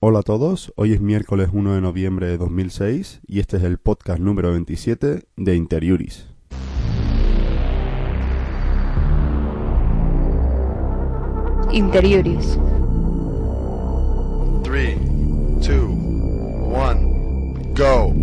Hola a todos, hoy es miércoles 1 de noviembre de 2006 y este es el podcast número 27 de Interiuris. Interiuris. 3, 2, 1, go.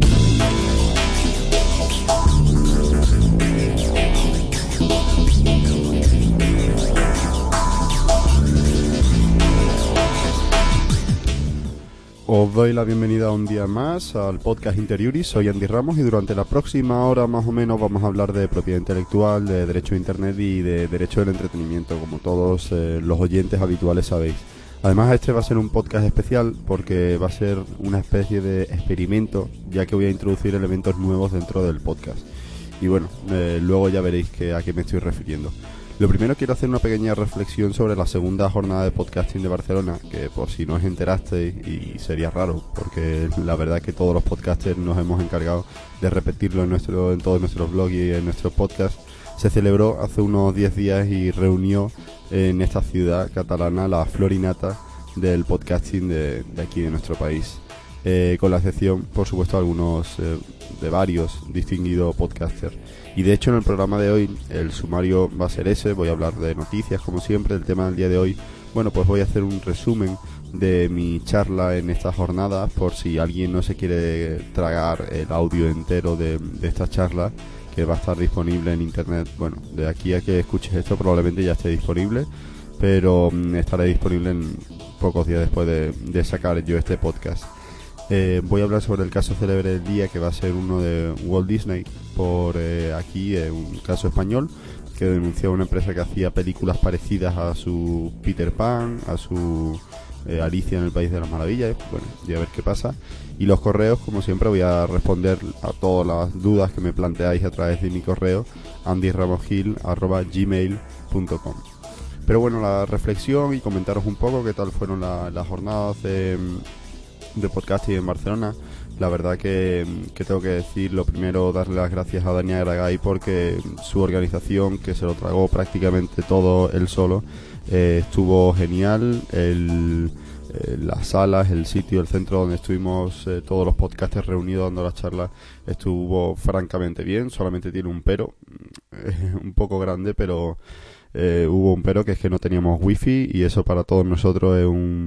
Os doy la bienvenida un día más al podcast Interiuris, soy Andy Ramos y durante la próxima hora más o menos vamos a hablar de propiedad intelectual, de derecho a internet y de derecho del entretenimiento, como todos los oyentes habituales sabéis. Además este va a ser un podcast especial porque va a ser una especie de experimento, ya que voy a introducir elementos nuevos dentro del podcast. Y bueno, luego ya veréis a qué me estoy refiriendo. Lo primero, quiero hacer una pequeña reflexión sobre la segunda jornada de podcasting de Barcelona, que por si no os enterasteis, y sería raro, porque la verdad es que todos los podcasters nos hemos encargado de repetirlo en todos nuestros blogs y en nuestros podcasts. Se celebró hace unos 10 días y reunió en esta ciudad catalana la florinata del podcasting de aquí de nuestro país. Con la excepción, por supuesto, de varios distinguidos podcasters. Y de hecho en el programa de hoy el sumario va a ser ese, voy a hablar de noticias como siempre. El tema del día de hoy, bueno, pues voy a hacer un resumen de mi charla en estas jornadas, por si alguien no se quiere tragar el audio entero de esta charla, que va a estar disponible en internet. Bueno, de aquí a que escuches esto probablemente ya esté disponible, pero estará disponible en pocos días después de sacar yo este podcast. Voy a hablar sobre el caso célebre del día, que va a ser uno de Walt Disney, por aquí, un caso español que denunció a una empresa que hacía películas parecidas a su Peter Pan, a su Alicia en el País de las Maravillas. Bueno, y a ver qué pasa. Y los correos, como siempre, voy a responder a todas las dudas que me planteáis a través de mi correo andyrramosgil@gmail.com. Pero bueno, la reflexión y comentaros un poco qué tal fueron las jornadas de podcasting en Barcelona. La verdad que tengo que decir, lo primero, darle las gracias a Dani Aragay, porque su organización, que se lo tragó prácticamente todo él solo, estuvo genial. Las salas, el sitio, el centro donde estuvimos todos los podcasters reunidos dando las charlas, estuvo francamente bien. Solamente tiene un pero, un poco grande, pero hubo un pero, que es que no teníamos wifi, y eso para todos nosotros es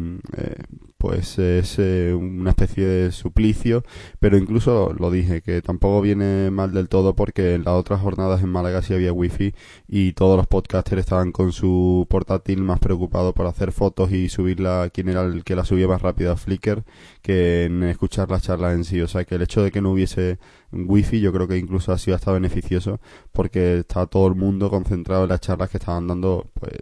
una especie de suplicio. Pero incluso lo dije, que tampoco viene mal del todo, porque en las otras jornadas en Málaga sí había wifi y todos los podcasters estaban con su portátil más preocupados por hacer fotos y subirla, quién era el que la subía más rápido, a Flickr, que en escuchar las charlas en sí. O sea que el hecho de que no hubiese wifi, yo creo que incluso ha sido hasta beneficioso, porque está todo el mundo concentrado en las charlas que estaban dando, pues,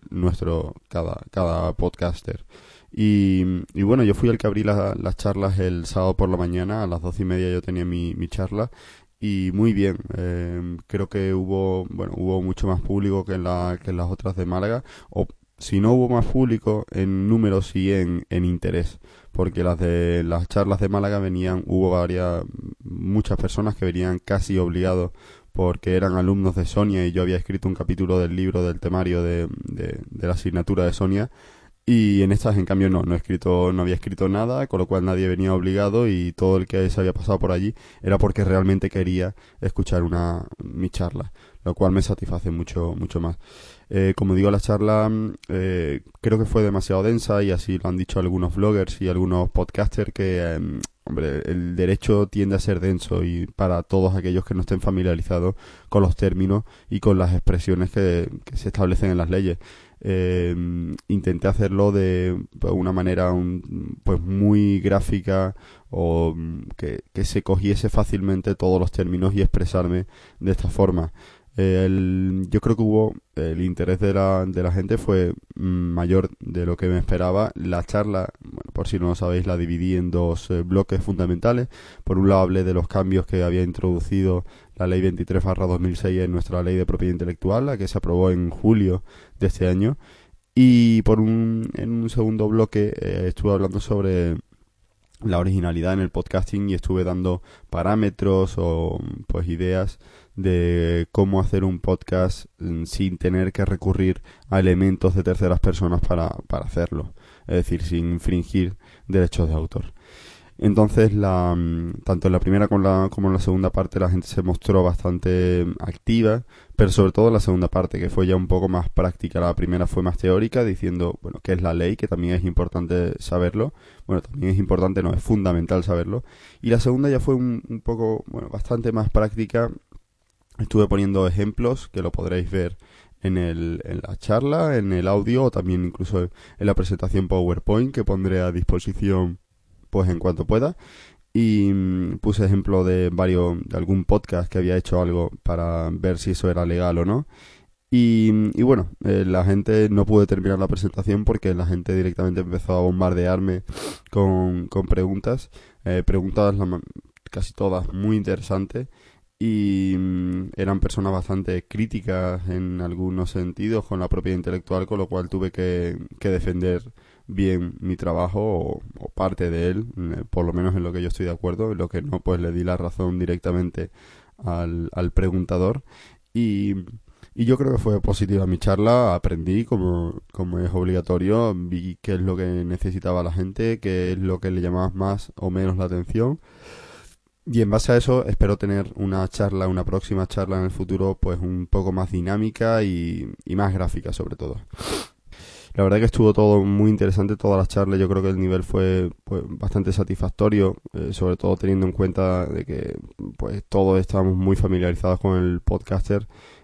cada podcaster. Y bueno, yo fui el que abrí las charlas el sábado por la mañana. A las 12:30 yo tenía mi charla, y muy bien. Creo que hubo mucho más público que en las otras de Málaga, o si no hubo más público en números, y en interés, porque las charlas de Málaga hubo muchas personas que venían casi obligados, porque eran alumnos de Sonia, y yo había escrito un capítulo del libro, del temario de la asignatura de Sonia. Y en estas, en cambio, no había escrito nada, con lo cual nadie venía obligado, y todo el que se había pasado por allí era porque realmente quería escuchar mi charla, lo cual me satisface mucho, mucho más. Como digo, la charla creo que fue demasiado densa, y así lo han dicho algunos vloggers y algunos podcasters, que hombre, el derecho tiende a ser denso, y para todos aquellos que no estén familiarizados con los términos y con las expresiones que se establecen en las leyes. Intenté hacerlo de una manera pues muy gráfica, o que se cogiese fácilmente todos los términos, y expresarme de esta forma. Yo creo que el interés de la gente fue mayor de lo que me esperaba. La charla, bueno, por si no lo sabéis, la dividí en dos bloques fundamentales. Por un lado hablé de los cambios que había introducido la ley 23/2006 en nuestra ley de propiedad intelectual, la que se aprobó en julio de este año. Y en un segundo bloque estuve hablando sobre la originalidad en el podcasting, y estuve dando parámetros o pues ideas de cómo hacer un podcast sin tener que recurrir a elementos de terceras personas para hacerlo. es decir, sin infringir derechos de autor. Entonces, tanto en la primera como en la segunda parte la gente se mostró bastante activa, pero sobre todo en la segunda parte, que fue ya un poco más práctica. La primera fue más teórica, diciendo, bueno, qué es la ley, que también es importante saberlo. Bueno, también es importante, no, es fundamental saberlo. Y la segunda ya fue un poco, bueno, bastante más práctica. Estuve poniendo ejemplos, que lo podréis ver en la charla, en el audio, o también incluso en la presentación PowerPoint, que pondré a disposición pues en cuanto pueda, y puse ejemplo de algún podcast que había hecho algo para ver si eso era legal o no. Y bueno, la gente, no pude terminar la presentación porque la gente directamente empezó a bombardearme con preguntas, preguntas casi todas muy interesantes, y eran personas bastante críticas en algunos sentidos con la propiedad intelectual, con lo cual tuve que defender bien mi trabajo o parte de él, por lo menos en lo que yo estoy de acuerdo, en lo que no, pues le di la razón directamente al preguntador. Y yo creo que fue positiva mi charla, aprendí como es obligatorio, vi qué es lo que necesitaba la gente, qué es lo que le llamaba más o menos la atención. Y en base a eso espero tener una próxima charla en el futuro, pues un poco más dinámica y más gráfica sobre todo. La verdad que estuvo todo muy interesante, todas las charlas. Yo creo que el nivel fue pues bastante satisfactorio, sobre todo teniendo en cuenta de que pues todos estábamos muy familiarizados con el podcaster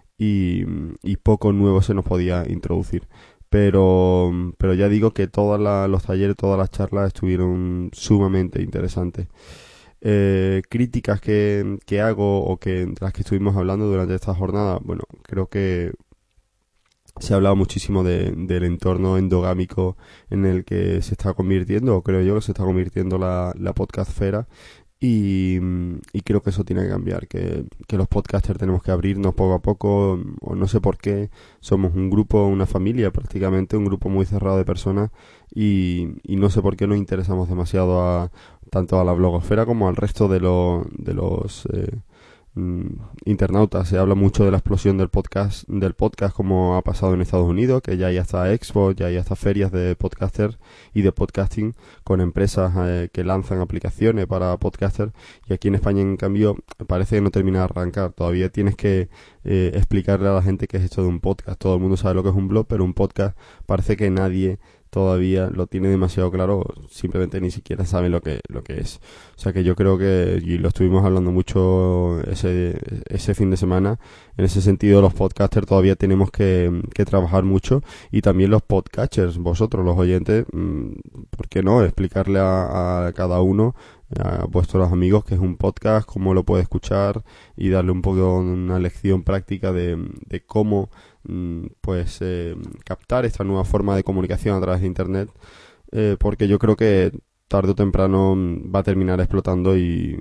y poco nuevo se nos podía introducir. Pero ya digo que todos los talleres, todas las charlas estuvieron sumamente interesantes. Críticas que hago o que de las que estuvimos hablando durante esta jornada, bueno, creo que se ha hablado muchísimo del entorno endogámico en el que se está convirtiendo, o creo yo que se está convirtiendo la podcastfera, y creo que eso tiene que cambiar, que los podcasters tenemos que abrirnos poco a poco, o no sé por qué, somos un grupo, una familia prácticamente, un grupo muy cerrado de personas, y no sé por qué nos interesamos demasiado tanto a la blogosfera como al resto de los internautas. Se habla mucho de la explosión del podcast como ha pasado en Estados Unidos, que ya hay hasta expo, ya hay hasta ferias de podcasters y de podcasting con empresas que lanzan aplicaciones para podcasters, y aquí en España en cambio parece que no termina de arrancar. Todavía tienes que explicarle a la gente qué es esto de un podcast. Todo el mundo sabe lo que es un blog, pero un podcast parece que nadie todavía lo tiene demasiado claro, simplemente ni siquiera saben lo que es. O sea que yo creo que, y lo estuvimos hablando mucho ese fin de semana, en ese sentido los podcasters todavía tenemos que trabajar mucho, y también los podcatchers, vosotros los oyentes, ¿por qué no? Explicarle a cada uno, a vuestros amigos, que es un podcast, cómo lo puede escuchar, y darle un poco una lección práctica de cómo pues captar esta nueva forma de comunicación a través de internet, porque yo creo que tarde o temprano va a terminar explotando y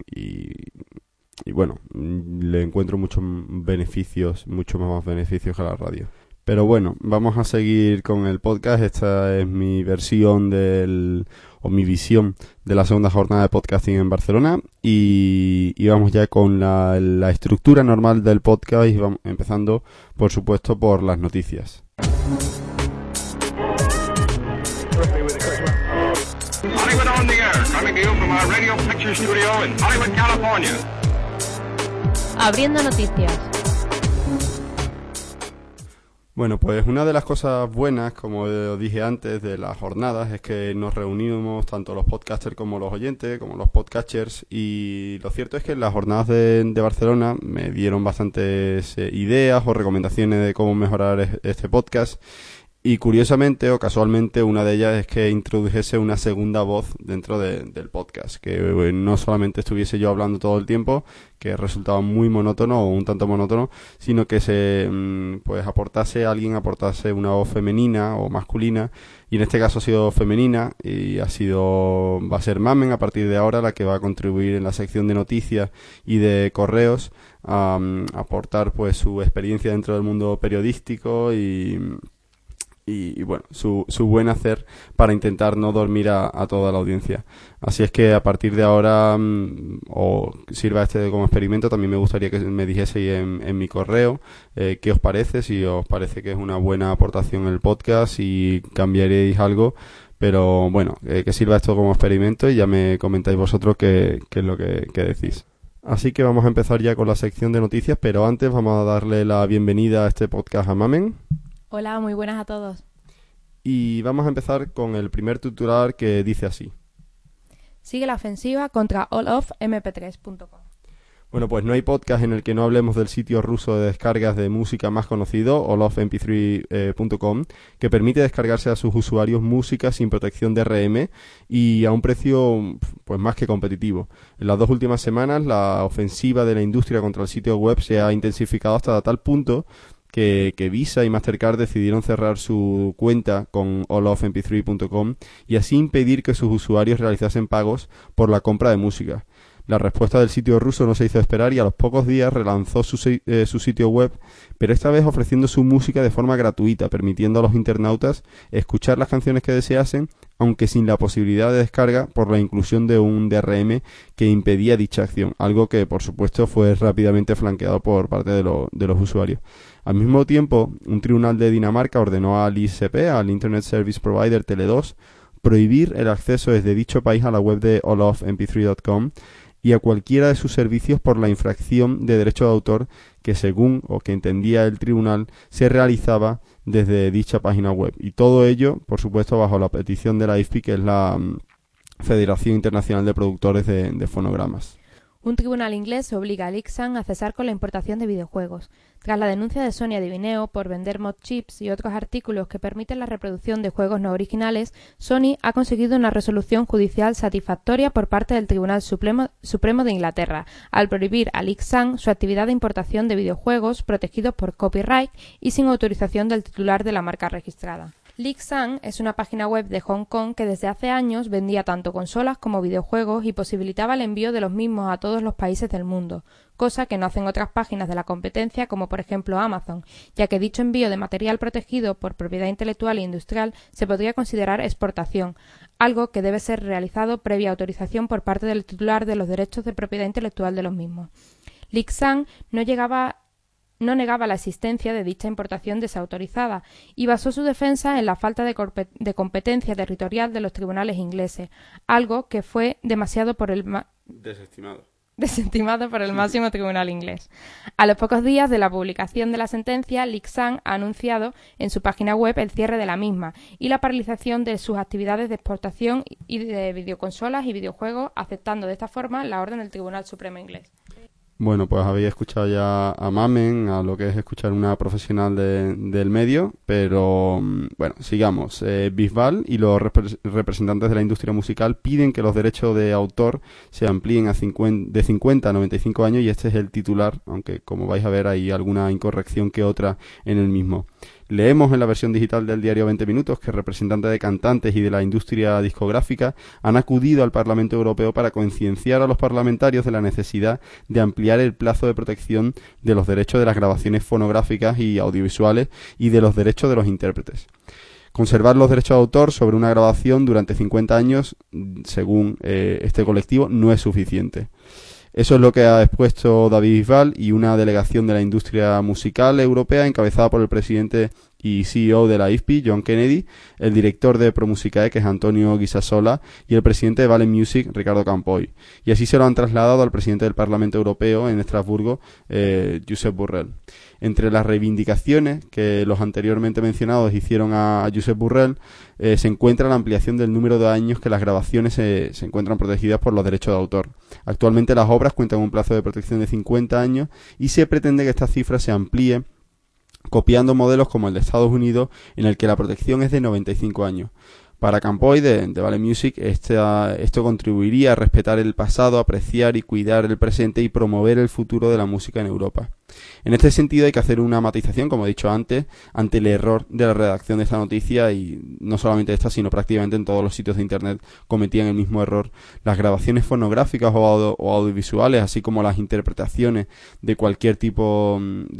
bueno, le encuentro muchos beneficios, mucho más beneficios que a la radio. Pero bueno, vamos a seguir con el podcast. Esta es mi versión mi visión de la segunda jornada de podcasting en Barcelona, y vamos ya con la estructura normal del podcast, y vamos empezando, por supuesto, por las noticias. Hollywood on the air, coming to you from our radio picture studio in Hollywood, California. Abriendo noticias. Bueno, pues una de las cosas buenas, como os dije antes, de las jornadas es que nos reunimos tanto los podcasters como los oyentes, como los podcatchers, y lo cierto es que en las jornadas de Barcelona me dieron bastantes ideas o recomendaciones de cómo mejorar este podcast. Y curiosamente o casualmente una de ellas es que introdujese una segunda voz dentro del podcast, que no solamente estuviese yo hablando todo el tiempo, que resultaba muy monótono o un tanto monótono, sino que alguien aportase una voz femenina o masculina, y en este caso ha sido femenina, y va a ser Mamen a partir de ahora la que va a contribuir en la sección de noticias y de correos a aportar pues su experiencia dentro del mundo periodístico y bueno, su buen hacer para intentar no dormir a toda la audiencia. Así es que a partir de ahora, o sirva como experimento, también me gustaría que me dijeseis en mi correo qué os parece, si os parece que es una buena aportación el podcast, y cambiaréis algo. Pero bueno, que sirva esto como experimento y ya me comentáis vosotros qué es lo que decís. Así que vamos a empezar ya con la sección de noticias, pero antes vamos a darle la bienvenida a este podcast a Mamen. Hola, muy buenas a todos. Y vamos a empezar con el primer titular que dice así. Sigue la ofensiva contra allofmp3.com. Bueno, pues no hay podcast en el que no hablemos del sitio ruso de descargas de música más conocido, allofmp3.com, que permite descargarse a sus usuarios música sin protección de DRM y a un precio pues más que competitivo. En las 2 últimas semanas la ofensiva de la industria contra el sitio web se ha intensificado hasta tal punto que Visa y Mastercard decidieron cerrar su cuenta con allofmp3.com y así impedir que sus usuarios realizasen pagos por la compra de música. La respuesta del sitio ruso no se hizo esperar y a los pocos días relanzó su sitio web, pero esta vez ofreciendo su música de forma gratuita, permitiendo a los internautas escuchar las canciones que deseasen, aunque sin la posibilidad de descarga por la inclusión de un DRM que impedía dicha acción, algo que por supuesto fue rápidamente flanqueado por parte de los usuarios. Al mismo tiempo, un tribunal de Dinamarca ordenó al ISP, al Internet Service Provider Tele2, prohibir el acceso desde dicho país a la web de allofmp3.com y a cualquiera de sus servicios por la infracción de derecho de autor que según o que entendía el tribunal se realizaba desde dicha página web. Y todo ello, por supuesto, bajo la petición de la IFPI, que es la Federación Internacional de Productores de Fonogramas. Un tribunal inglés obliga a Lixan a cesar con la importación de videojuegos. Tras la denuncia de Sony a Divineo por vender mod chips y otros artículos que permiten la reproducción de juegos no originales, Sony ha conseguido una resolución judicial satisfactoria por parte del Tribunal Supremo de Inglaterra, al prohibir a Lixan su actividad de importación de videojuegos protegidos por copyright y sin autorización del titular de la marca registrada. Lixan es una página web de Hong Kong que desde hace años vendía tanto consolas como videojuegos y posibilitaba el envío de los mismos a todos los países del mundo, cosa que no hacen otras páginas de la competencia como por ejemplo Amazon, ya que dicho envío de material protegido por propiedad intelectual e industrial se podría considerar exportación, algo que debe ser realizado previa autorización por parte del titular de los derechos de propiedad intelectual de los mismos. Lixan no negaba la existencia de dicha importación desautorizada y basó su defensa en la falta de competencia territorial de los tribunales ingleses, algo que fue desestimado por el máximo tribunal inglés. A los pocos días de la publicación de la sentencia, Lixan ha anunciado en su página web el cierre de la misma y la paralización de sus actividades de exportación y de videoconsolas y videojuegos, aceptando de esta forma la orden del Tribunal Supremo inglés. Bueno, pues habéis escuchado ya a Mamen, a lo que es escuchar una profesional del medio, pero bueno, sigamos. Bisbal y los representantes de la industria musical piden que los derechos de autor se amplíen de 50 a 95 años y este es el titular, aunque como vais a ver hay alguna incorrección que otra en el mismo. Leemos en la versión digital del diario 20 Minutos que representantes de cantantes y de la industria discográfica han acudido al Parlamento Europeo para concienciar a los parlamentarios de la necesidad de ampliar el plazo de protección de los derechos de las grabaciones fonográficas y audiovisuales y de los derechos de los intérpretes. Conservar los derechos de autor sobre una grabación durante 50 años, según este colectivo, no es suficiente. Eso es lo que ha expuesto David Bisbal y una delegación de la industria musical europea encabezada por el presidente y CEO de la IFPI, John Kennedy, el director de ProMusicae, que es Antonio Guisasola, y el presidente de Valve Music, Ricardo Campoy. Y así se lo han trasladado al presidente del Parlamento Europeo en Estrasburgo, Josep Borrell. Entre las reivindicaciones que los anteriormente mencionados hicieron a Josep Borrell, se encuentra la ampliación del número de años que las grabaciones se encuentran protegidas por los derechos de autor. Actualmente las obras cuentan con un plazo de protección de 50 años y se pretende que esta cifra se amplíe copiando modelos como el de Estados Unidos, en el que la protección es de 95 años. Para Campoy, de Valve Music, esto contribuiría a respetar el pasado, apreciar y cuidar el presente y promover el futuro de la música en Europa. En este sentido hay que hacer una matización, como he dicho antes, ante el error de la redacción de esta noticia, y no solamente esta, sino prácticamente en todos los sitios de internet cometían el mismo error. Las grabaciones fonográficas o audiovisuales, así como las interpretaciones de cualquier tipo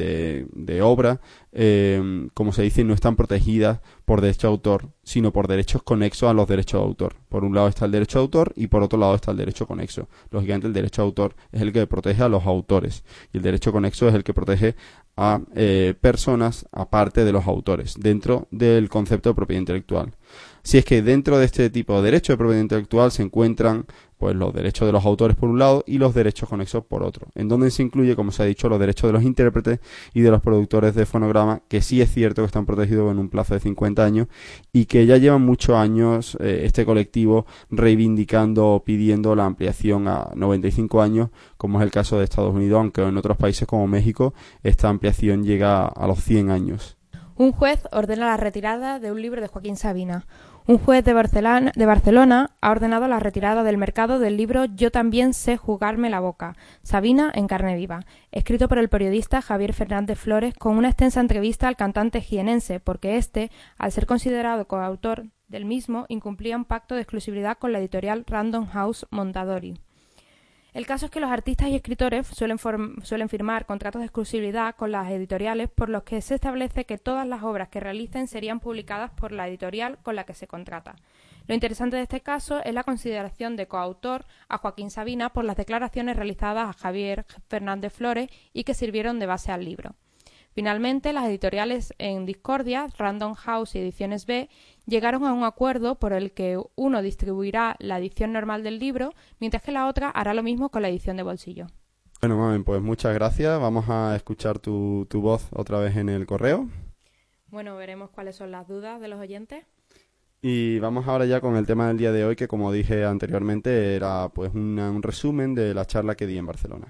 de obra, como se dice, no están protegidas por derecho de autor, sino por derechos conexos a los derechos de autor. Por un lado está el derecho de autor y por otro lado está el derecho conexo. Lógicamente el derecho de autor es el que protege a los autores y el derecho conexo es el que protege a personas aparte de los autores, dentro del concepto de propiedad intelectual. Si es que dentro de este tipo de derecho de propiedad intelectual se encuentran pues los derechos de los autores por un lado y los derechos conexos por otro, en donde se incluye, como se ha dicho, los derechos de los intérpretes y de los productores de fonograma, que sí es cierto que están protegidos en un plazo de 50 años y que ya llevan muchos años este colectivo reivindicando o pidiendo la ampliación a 95 años, como es el caso de Estados Unidos, aunque en otros países como México esta ampliación llega a los 100 años. Un juez ordena la retirada de un libro de Joaquín Sabina. Un juez de Barcelona ha ordenado la retirada del mercado del libro Yo también sé jugarme la boca, Sabina en carne viva, escrito por el periodista Javier Fernández Flores con una extensa entrevista al cantante jienense, porque este, al ser considerado coautor del mismo, incumplía un pacto de exclusividad con la editorial Random House Mondadori. El caso es que los artistas y escritores suelen firmar contratos de exclusividad con las editoriales por los que se establece que todas las obras que realicen serían publicadas por la editorial con la que se contrata. Lo interesante de este caso es la consideración de coautor a Joaquín Sabina por las declaraciones realizadas a Javier Fernández Flores y que sirvieron de base al libro. Finalmente, las editoriales en discordia, Random House y Ediciones B, llegaron a un acuerdo por el que uno distribuirá la edición normal del libro, mientras que la otra hará lo mismo con la edición de bolsillo. Bueno, Mamen, pues muchas gracias. Vamos a escuchar tu voz otra vez en el correo. Bueno, veremos cuáles son las dudas de los oyentes. Y vamos ahora ya con el tema del día de hoy, que como dije anteriormente era pues un resumen de la charla que di en Barcelona.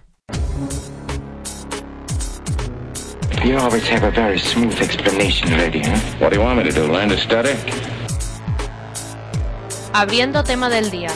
You always have a very smooth explanation ready, huh? What do you want me to do, learn to study? Abriendo tema del día.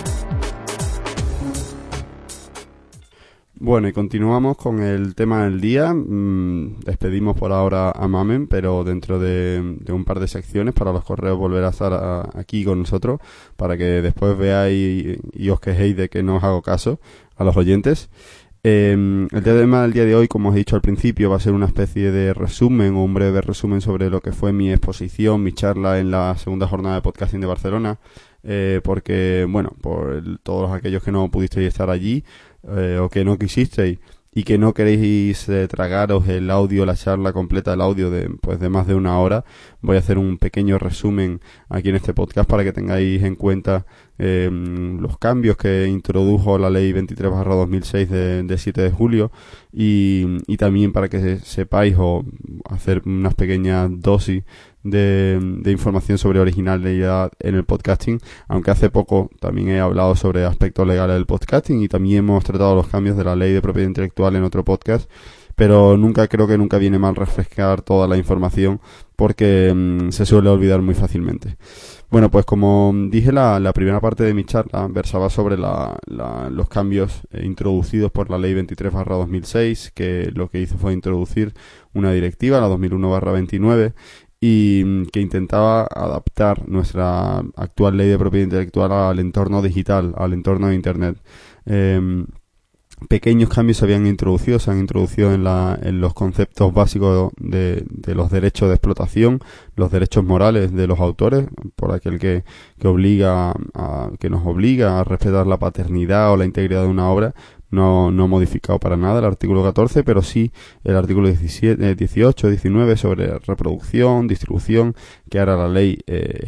Bueno, y continuamos con el tema del día. Despedimos por ahora a Mamen, pero dentro de un par de secciones para los correos volverá a estar aquí con nosotros para que después veáis y os quejéis de que no os hago caso a los oyentes. El tema del día de hoy, como os he dicho al principio, va a ser una especie de resumen o un breve resumen sobre lo que fue mi exposición, mi charla en la segunda jornada de podcasting de Barcelona, porque, bueno, por todos aquellos que no pudisteis estar allí o que no quisisteis y que no queréis tragaros el audio, la charla completa, el audio de más de una hora, voy a hacer un pequeño resumen aquí en este podcast para que tengáis en cuenta los cambios que introdujo la ley 23/2006 de 7 de julio y también para que sepáis o hacer unas pequeñas dosis de información sobre originalidad en el podcasting, aunque hace poco también he hablado sobre aspectos legales del podcasting y también hemos tratado los cambios de la ley de propiedad intelectual en otro podcast, pero creo que nunca viene mal refrescar toda la información porque se suele olvidar muy fácilmente. Bueno, pues como dije, la primera parte de mi charla versaba sobre los cambios introducidos por la ley 23/2006, que lo que hizo fue introducir una directiva, la 2001/29, y que intentaba adaptar nuestra actual ley de propiedad intelectual al entorno digital, al entorno de Internet. Pequeños cambios se han introducido en los conceptos básicos de los derechos de explotación, los derechos morales de los autores, por aquel que nos obliga a respetar la paternidad o la integridad de una obra. No ha modificado para nada el artículo 14, pero sí el artículo 17, 18, 19 sobre reproducción, distribución, que ahora la ley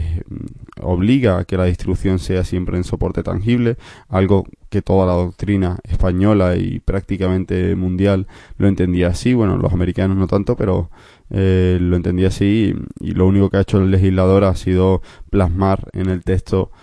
obliga a que la distribución sea siempre en soporte tangible, algo que toda la doctrina española y prácticamente mundial lo entendía así. Bueno, los americanos no tanto, pero lo entendía así y lo único que ha hecho el legislador ha sido plasmar en el texto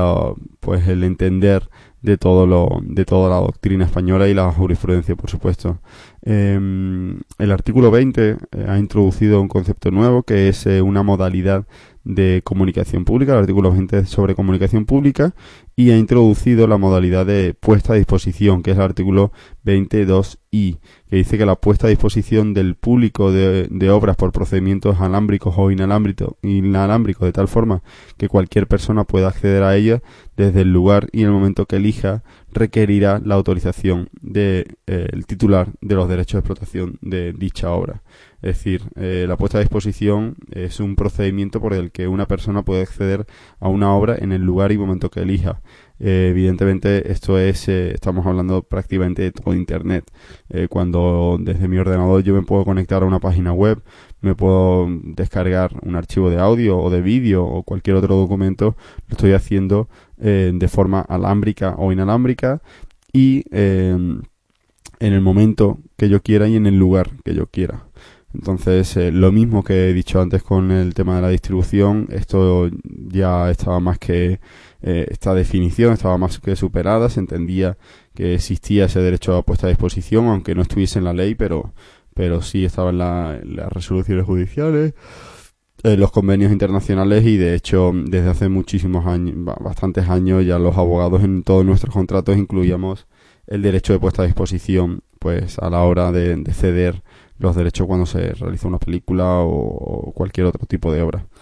el entender de toda la doctrina española y la jurisprudencia, por supuesto. El artículo 20 ha introducido un concepto nuevo que es una modalidad de comunicación pública, el artículo 20 sobre comunicación pública, y ha introducido la modalidad de puesta a disposición, que es el artículo 22i, que dice que la puesta a disposición del público de obras por procedimientos alámbricos o inalámbricos, de tal forma que cualquier persona pueda acceder a ellas desde el lugar y en el momento que elija, requerirá la autorización del titular de los derechos de explotación de dicha obra. Es decir, la puesta a disposición es un procedimiento por el que una persona puede acceder a una obra en el lugar y momento que elija. Evidentemente esto es, estamos hablando prácticamente de todo Internet. Cuando desde mi ordenador yo me puedo conectar a una página web, me puedo descargar un archivo de audio o de vídeo o cualquier otro documento, lo estoy haciendo de forma alámbrica o inalámbrica y en el momento que yo quiera y en el lugar que yo quiera. Entonces, lo mismo que he dicho antes con el tema de la distribución, esto ya estaba más que, esta definición estaba más que superada, se entendía que existía ese derecho a puesta a disposición, aunque no estuviese en la ley, pero sí estaba en las resoluciones judiciales, los convenios internacionales y de hecho desde hace muchísimos años, bastantes años ya los abogados en todos nuestros contratos incluíamos el derecho de puesta a disposición pues a la hora de ceder los derechos cuando se realiza una película o cualquier otro tipo de obra.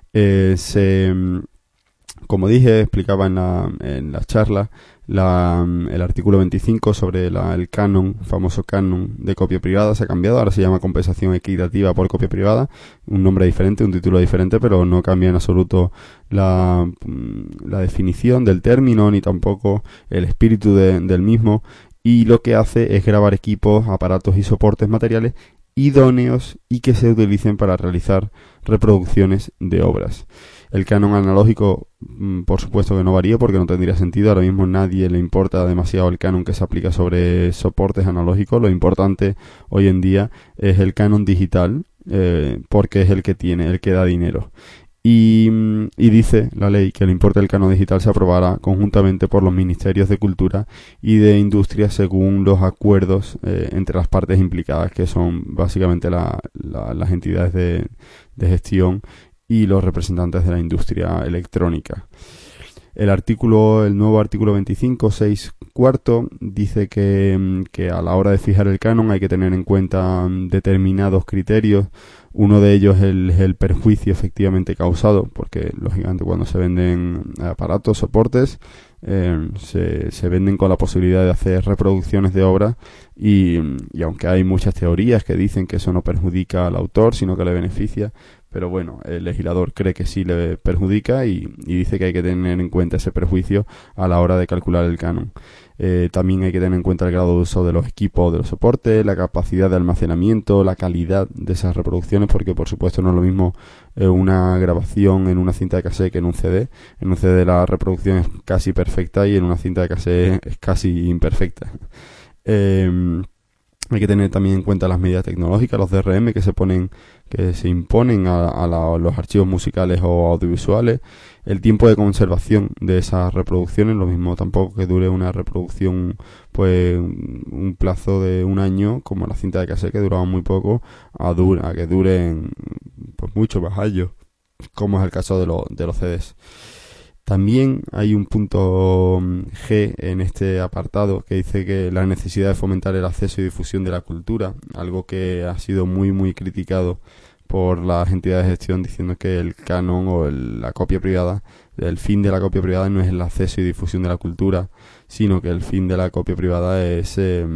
Como dije, explicaba en la charla el artículo 25 sobre el canon, famoso canon de copia privada, se ha cambiado, ahora se llama compensación equitativa por copia privada, un nombre diferente, un título diferente, pero no cambia en absoluto la definición del término ni tampoco el espíritu del mismo, y lo que hace es grabar equipos, aparatos y soportes materiales idóneos y que se utilicen para realizar reproducciones de obras. El canon analógico, por supuesto que no varía porque no tendría sentido. Ahora mismo a nadie le importa demasiado el canon que se aplica sobre soportes analógicos. Lo importante hoy en día es el canon digital, porque es el que da dinero. Y dice la ley que el importe del canon digital se aprobará conjuntamente por los Ministerios de Cultura y de Industria según los acuerdos entre las partes implicadas, que son básicamente las entidades de gestión y los representantes de la industria electrónica. El nuevo artículo 25, 6 cuarto, dice que a la hora de fijar el canon hay que tener en cuenta determinados criterios. Uno de ellos es el perjuicio efectivamente causado, porque lógicamente cuando se venden aparatos, soportes, se venden con la posibilidad de hacer reproducciones de obras y aunque hay muchas teorías que dicen que eso no perjudica al autor, sino que le beneficia, pero bueno, el legislador cree que sí le perjudica y dice que hay que tener en cuenta ese perjuicio a la hora de calcular el canon. También hay que tener en cuenta el grado de uso de los equipos, de los soportes, la capacidad de almacenamiento, la calidad de esas reproducciones, porque por supuesto no es lo mismo una grabación en una cinta de cassette que en un CD. En un CD la reproducción es casi perfecta y en una cinta de cassette es casi imperfecta. Hay que tener también en cuenta las medidas tecnológicas, los DRM que se imponen a los archivos musicales o audiovisuales, el tiempo de conservación de esas reproducciones, lo mismo tampoco que dure una reproducción pues un plazo de un año como la cinta de cassette que duraba muy poco a que duren pues mucho más años, como es el caso de los CDs. También hay un punto G en este apartado que dice que la necesidad de fomentar el acceso y difusión de la cultura, algo que ha sido muy muy criticado por las entidades de gestión, diciendo que el canon o la copia privada, el fin de la copia privada no es el acceso y difusión de la cultura, sino que el fin de la copia privada es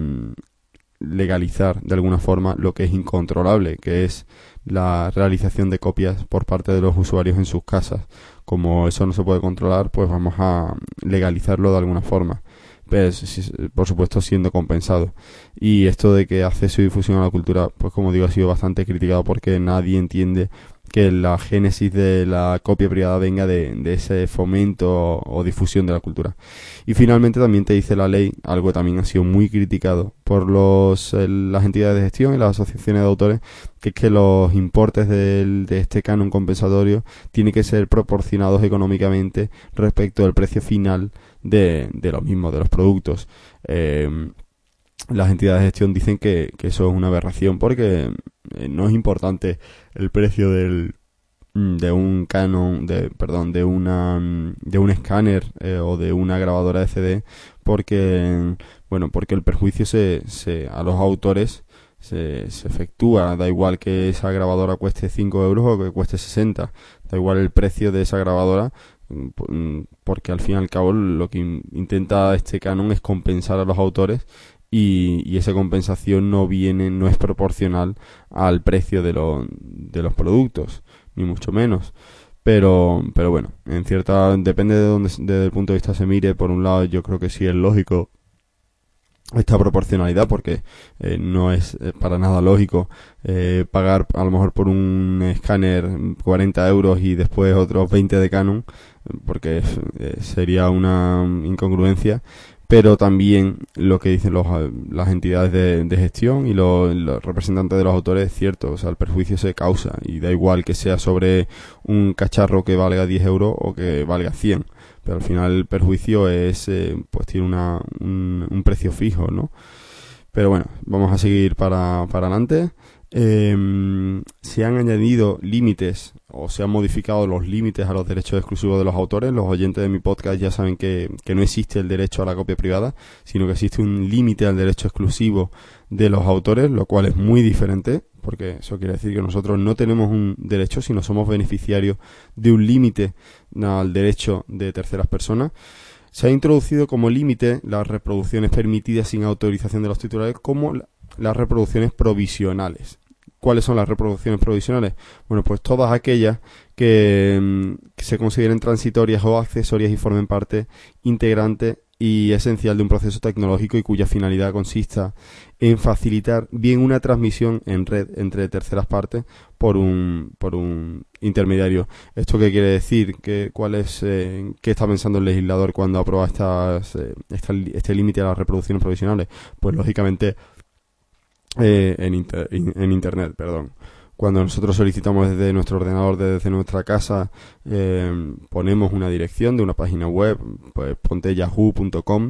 legalizar de alguna forma lo que es incontrolable, que es la realización de copias por parte de los usuarios en sus casas. Como eso no se puede controlar, pues vamos a legalizarlo de alguna forma, pues, por supuesto siendo compensado. Y esto de que acceso y difusión a la cultura, pues como digo, ha sido bastante criticado porque nadie entiende que la génesis de la copia privada venga de ese fomento o difusión de la cultura. Y finalmente también te dice la ley, algo que también ha sido muy criticado por las entidades de gestión y las asociaciones de autores, que es que los importes de este canon compensatorio tienen que ser proporcionados económicamente respecto al precio final de los mismos, de los productos. Las entidades de gestión dicen que eso es una aberración porque no es importante el precio de un canon, de un escáner o de una grabadora de CD, porque el perjuicio a los autores se efectúa, da igual que esa grabadora cueste 5 euros o que cueste 60, da igual el precio de esa grabadora, porque al fin y al cabo lo que intenta este canon es compensar a los autores y esa compensación no es proporcional al precio de los productos, ni mucho menos. Pero bueno, depende desde el punto de vista se mire. Por un lado, yo creo que sí es lógico esta proporcionalidad, porque no es para nada lógico pagar a lo mejor por un escáner 40 euros y después otros 20 de Canon, porque sería una incongruencia. Pero también lo que dicen las entidades de gestión y los representantes de los autores es cierto. O sea, el perjuicio se causa y da igual que sea sobre un cacharro que valga 10 euros o que valga 100. Pero al final el perjuicio es pues tiene un precio fijo, ¿no? Pero bueno, vamos a seguir para adelante. Se han añadido límites o se han modificado los límites a los derechos exclusivos de los autores. Los oyentes de mi podcast ya saben que no existe el derecho a la copia privada, sino que existe un límite al derecho exclusivo de los autores, lo cual es muy diferente, porque eso quiere decir que nosotros no tenemos un derecho, sino somos beneficiarios de un límite al derecho de terceras personas. Se ha introducido como límite las reproducciones permitidas sin autorización de los titulares como las reproducciones provisionales. ¿Cuáles son las reproducciones provisionales? Bueno, pues todas aquellas que se consideren transitorias o accesorias y formen parte integrante y esencial de un proceso tecnológico y cuya finalidad consista en facilitar bien una transmisión en red entre terceras partes por un intermediario. ¿Esto qué quiere decir? ¿Qué está pensando el legislador cuando aprueba este límite a las reproducciones provisionales? Pues lógicamente en internet, perdón. Cuando nosotros solicitamos desde nuestro ordenador, desde nuestra casa, ponemos una dirección de una página web, pues ponte yahoo.com,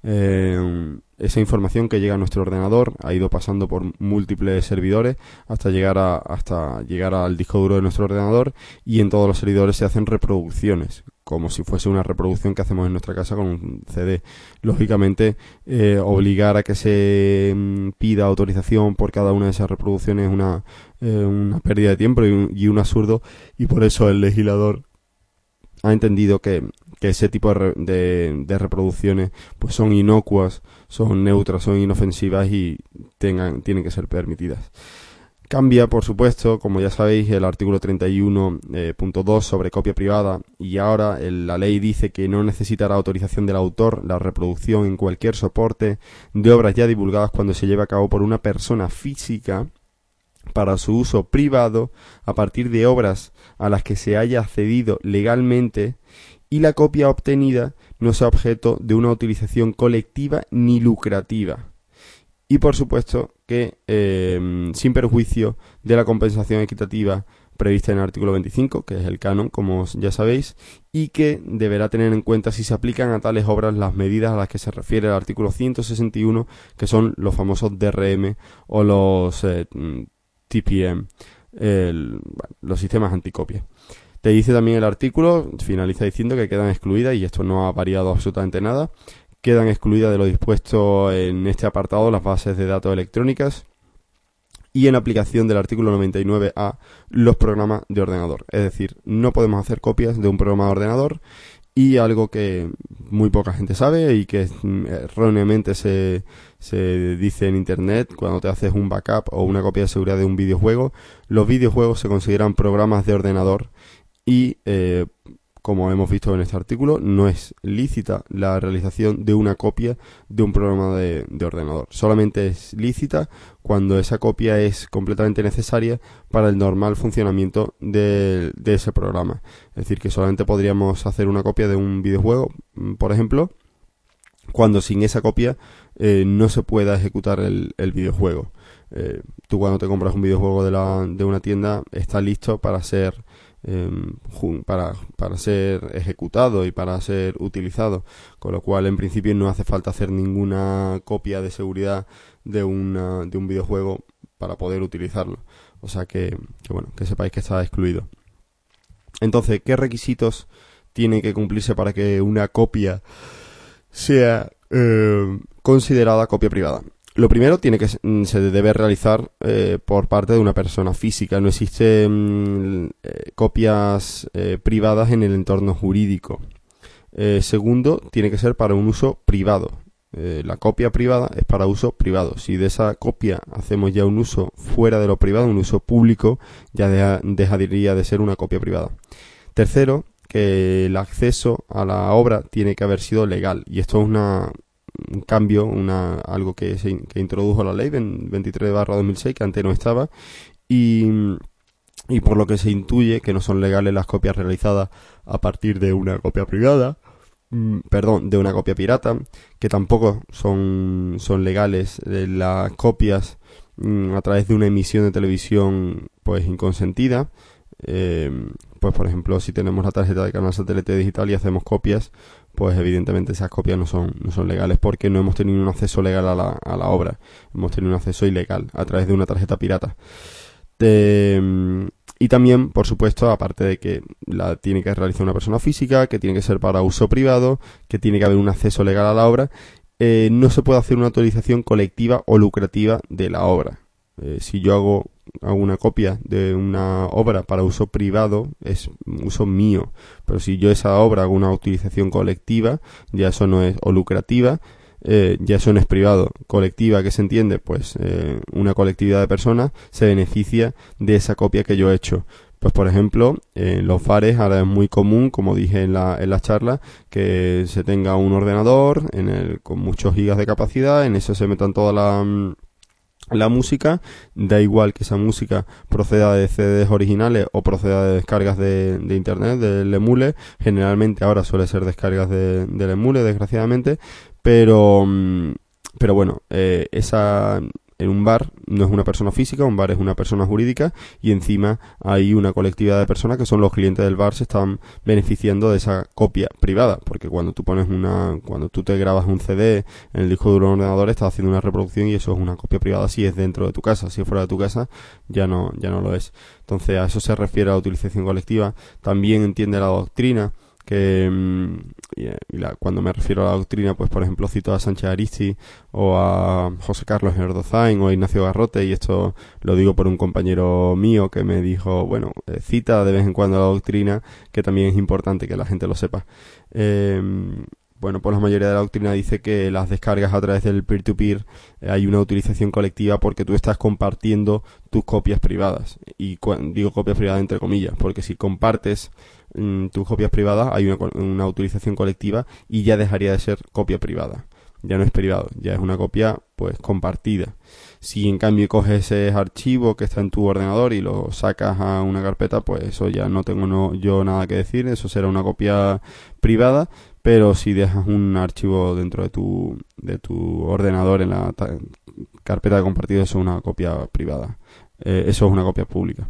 esa información que llega a nuestro ordenador ha ido pasando por múltiples servidores hasta llegar al disco duro de nuestro ordenador, y en todos los servidores se hacen reproducciones, como si fuese una reproducción que hacemos en nuestra casa con un CD. Lógicamente, obligar a que se pida autorización por cada una de esas reproducciones es una pérdida de tiempo y un absurdo, y por eso el legislador ha entendido que ese tipo de reproducciones pues son inocuas, son neutras, son inofensivas y tienen que ser permitidas. Cambia, por supuesto, como ya sabéis, el artículo 31.2 sobre copia privada, y ahora la ley dice que no necesitará autorización del autor la reproducción en cualquier soporte de obras ya divulgadas cuando se lleve a cabo por una persona física para su uso privado a partir de obras a las que se haya accedido legalmente y la copia obtenida no sea objeto de una utilización colectiva ni lucrativa. Y por supuesto que sin perjuicio de la compensación equitativa prevista en el artículo 25, que es el canon, como ya sabéis, y que deberá tener en cuenta si se aplican a tales obras las medidas a las que se refiere el artículo 161, que son los famosos DRM o los TPM, los sistemas anticopia. Te dice también el artículo, finaliza diciendo que quedan excluidas, y esto no ha variado absolutamente nada, quedan excluidas de lo dispuesto en este apartado las bases de datos electrónicas y en aplicación del artículo 99A los programas de ordenador. Es decir, no podemos hacer copias de un programa de ordenador, y algo que muy poca gente sabe y que erróneamente se dice en internet cuando te haces un backup o una copia de seguridad de un videojuego. Los videojuegos se consideran programas de ordenador y como hemos visto en este artículo, no es lícita la realización de una copia de un programa de ordenador. Solamente es lícita cuando esa copia es completamente necesaria para el normal funcionamiento de ese programa. Es decir, que solamente podríamos hacer una copia de un videojuego, por ejemplo, cuando sin esa copia no se pueda ejecutar el videojuego. Tú cuando te compras un videojuego de una tienda, está listo para ser ejecutado y para ser utilizado, con lo cual en principio no hace falta hacer ninguna copia de seguridad de un videojuego para poder utilizarlo. O sea que bueno, que sepáis que está excluido. Entonces, ¿qué requisitos tiene que cumplirse para que una copia sea considerada copia privada? Lo primero, se debe realizar por parte de una persona física. No existen copias privadas en el entorno jurídico. Segundo, tiene que ser para un uso privado. La copia privada es para uso privado. Si de esa copia hacemos ya un uso fuera de lo privado, un uso público, ya dejaría de ser una copia privada. Tercero, que el acceso a la obra tiene que haber sido legal. Y esto es un cambio, algo que introdujo la ley 23/2006, que antes no estaba. Y por lo que se intuye que no son legales las copias realizadas a partir de una copia privada, de una copia pirata, que tampoco son legales las copias a través de una emisión de televisión pues inconsentida. Pues por ejemplo, si tenemos la tarjeta de canal satélite digital y hacemos copias, pues evidentemente esas copias no son legales, porque no hemos tenido un acceso legal a la obra, hemos tenido un acceso ilegal a través de una tarjeta pirata. Y también, por supuesto, aparte de que la tiene que realizar una persona física, que tiene que ser para uso privado, que tiene que haber un acceso legal a la obra, no se puede hacer una autorización colectiva o lucrativa de la obra. Si yo hago una copia de una obra para uso privado, es uso mío, pero si yo esa obra hago una utilización colectiva, ya eso no es, o lucrativa, ya eso no es privado. Colectiva, ¿qué se entiende? Pues una colectividad de personas se beneficia de esa copia que yo he hecho. Pues por ejemplo, en los bares ahora es muy común, como dije en la charla, que se tenga un ordenador con muchos gigas de capacidad, en eso se metan toda la música, da igual que esa música proceda de CDs originales o proceda de descargas de internet, del emule. Generalmente ahora suele ser descargas del emule, desgraciadamente, pero bueno, en un bar no es una persona física, un bar es una persona jurídica, y encima hay una colectividad de personas que son los clientes del bar, se están beneficiando de esa copia privada, porque cuando tú te grabas un CD en el disco duro de un ordenador, estás haciendo una reproducción y eso es una copia privada si es dentro de tu casa. Si es fuera de tu casa ya no lo es. Entonces a eso se refiere a la utilización colectiva. También entiende la doctrina que cuando me refiero a la doctrina, pues por ejemplo cito a Sánchez Aristi o a José Carlos Erdozain o a Ignacio Garrote, y esto lo digo por un compañero mío que me dijo, bueno, cita de vez en cuando la doctrina, que también es importante que la gente lo sepa. Bueno, pues la mayoría de la doctrina dice que las descargas a través del peer-to-peer hay una utilización colectiva porque tú estás compartiendo tus copias privadas. Y digo copias privadas entre comillas, porque si compartes tus copias privadas hay una utilización colectiva y ya dejaría de ser copia privada. Ya no es privado, ya es una copia pues compartida. Si en cambio coges ese archivo que está en tu ordenador y lo sacas a una carpeta, pues eso ya no tengo yo nada que decir, eso será una copia privada. Pero si dejas un archivo dentro de tu ordenador en la carpeta de compartido, eso es una copia privada. Eso es una copia pública.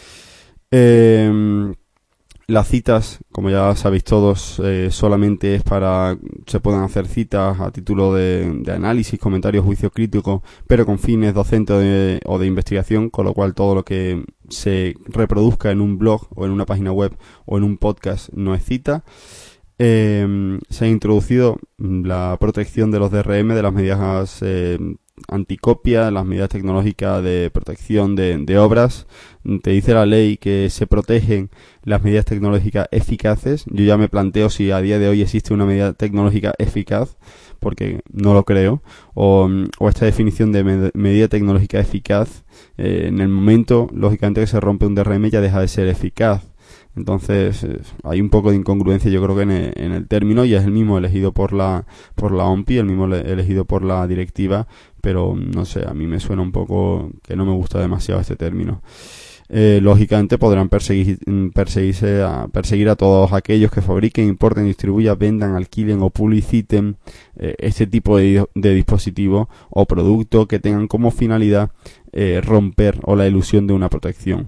Las citas, como ya sabéis todos, solamente es se pueden hacer citas a título de análisis, comentarios, juicio crítico, pero con fines docentes o de investigación, con lo cual todo lo que se reproduzca en un blog o en una página web o en un podcast no es cita. Se ha introducido la protección de los DRM, de las medidas anticopia, las medidas tecnológicas de protección de obras. Te dice la ley que se protegen las medidas tecnológicas eficaces. Yo ya me planteo si a día de hoy existe una medida tecnológica eficaz, porque no lo creo, o esta definición de medida tecnológica eficaz, en el momento, lógicamente, que se rompe un DRM ya deja de ser eficaz. Entonces hay un poco de incongruencia, yo creo que en el término, y es el mismo elegido por la OMPI, el mismo elegido por la directiva, pero no sé, a mí me suena un poco que no me gusta demasiado este término. Lógicamente podrán perseguir a todos aquellos que fabriquen, importen, distribuyan, vendan, alquilen o publiciten este tipo de dispositivo o producto que tengan como finalidad romper o la ilusión de una protección.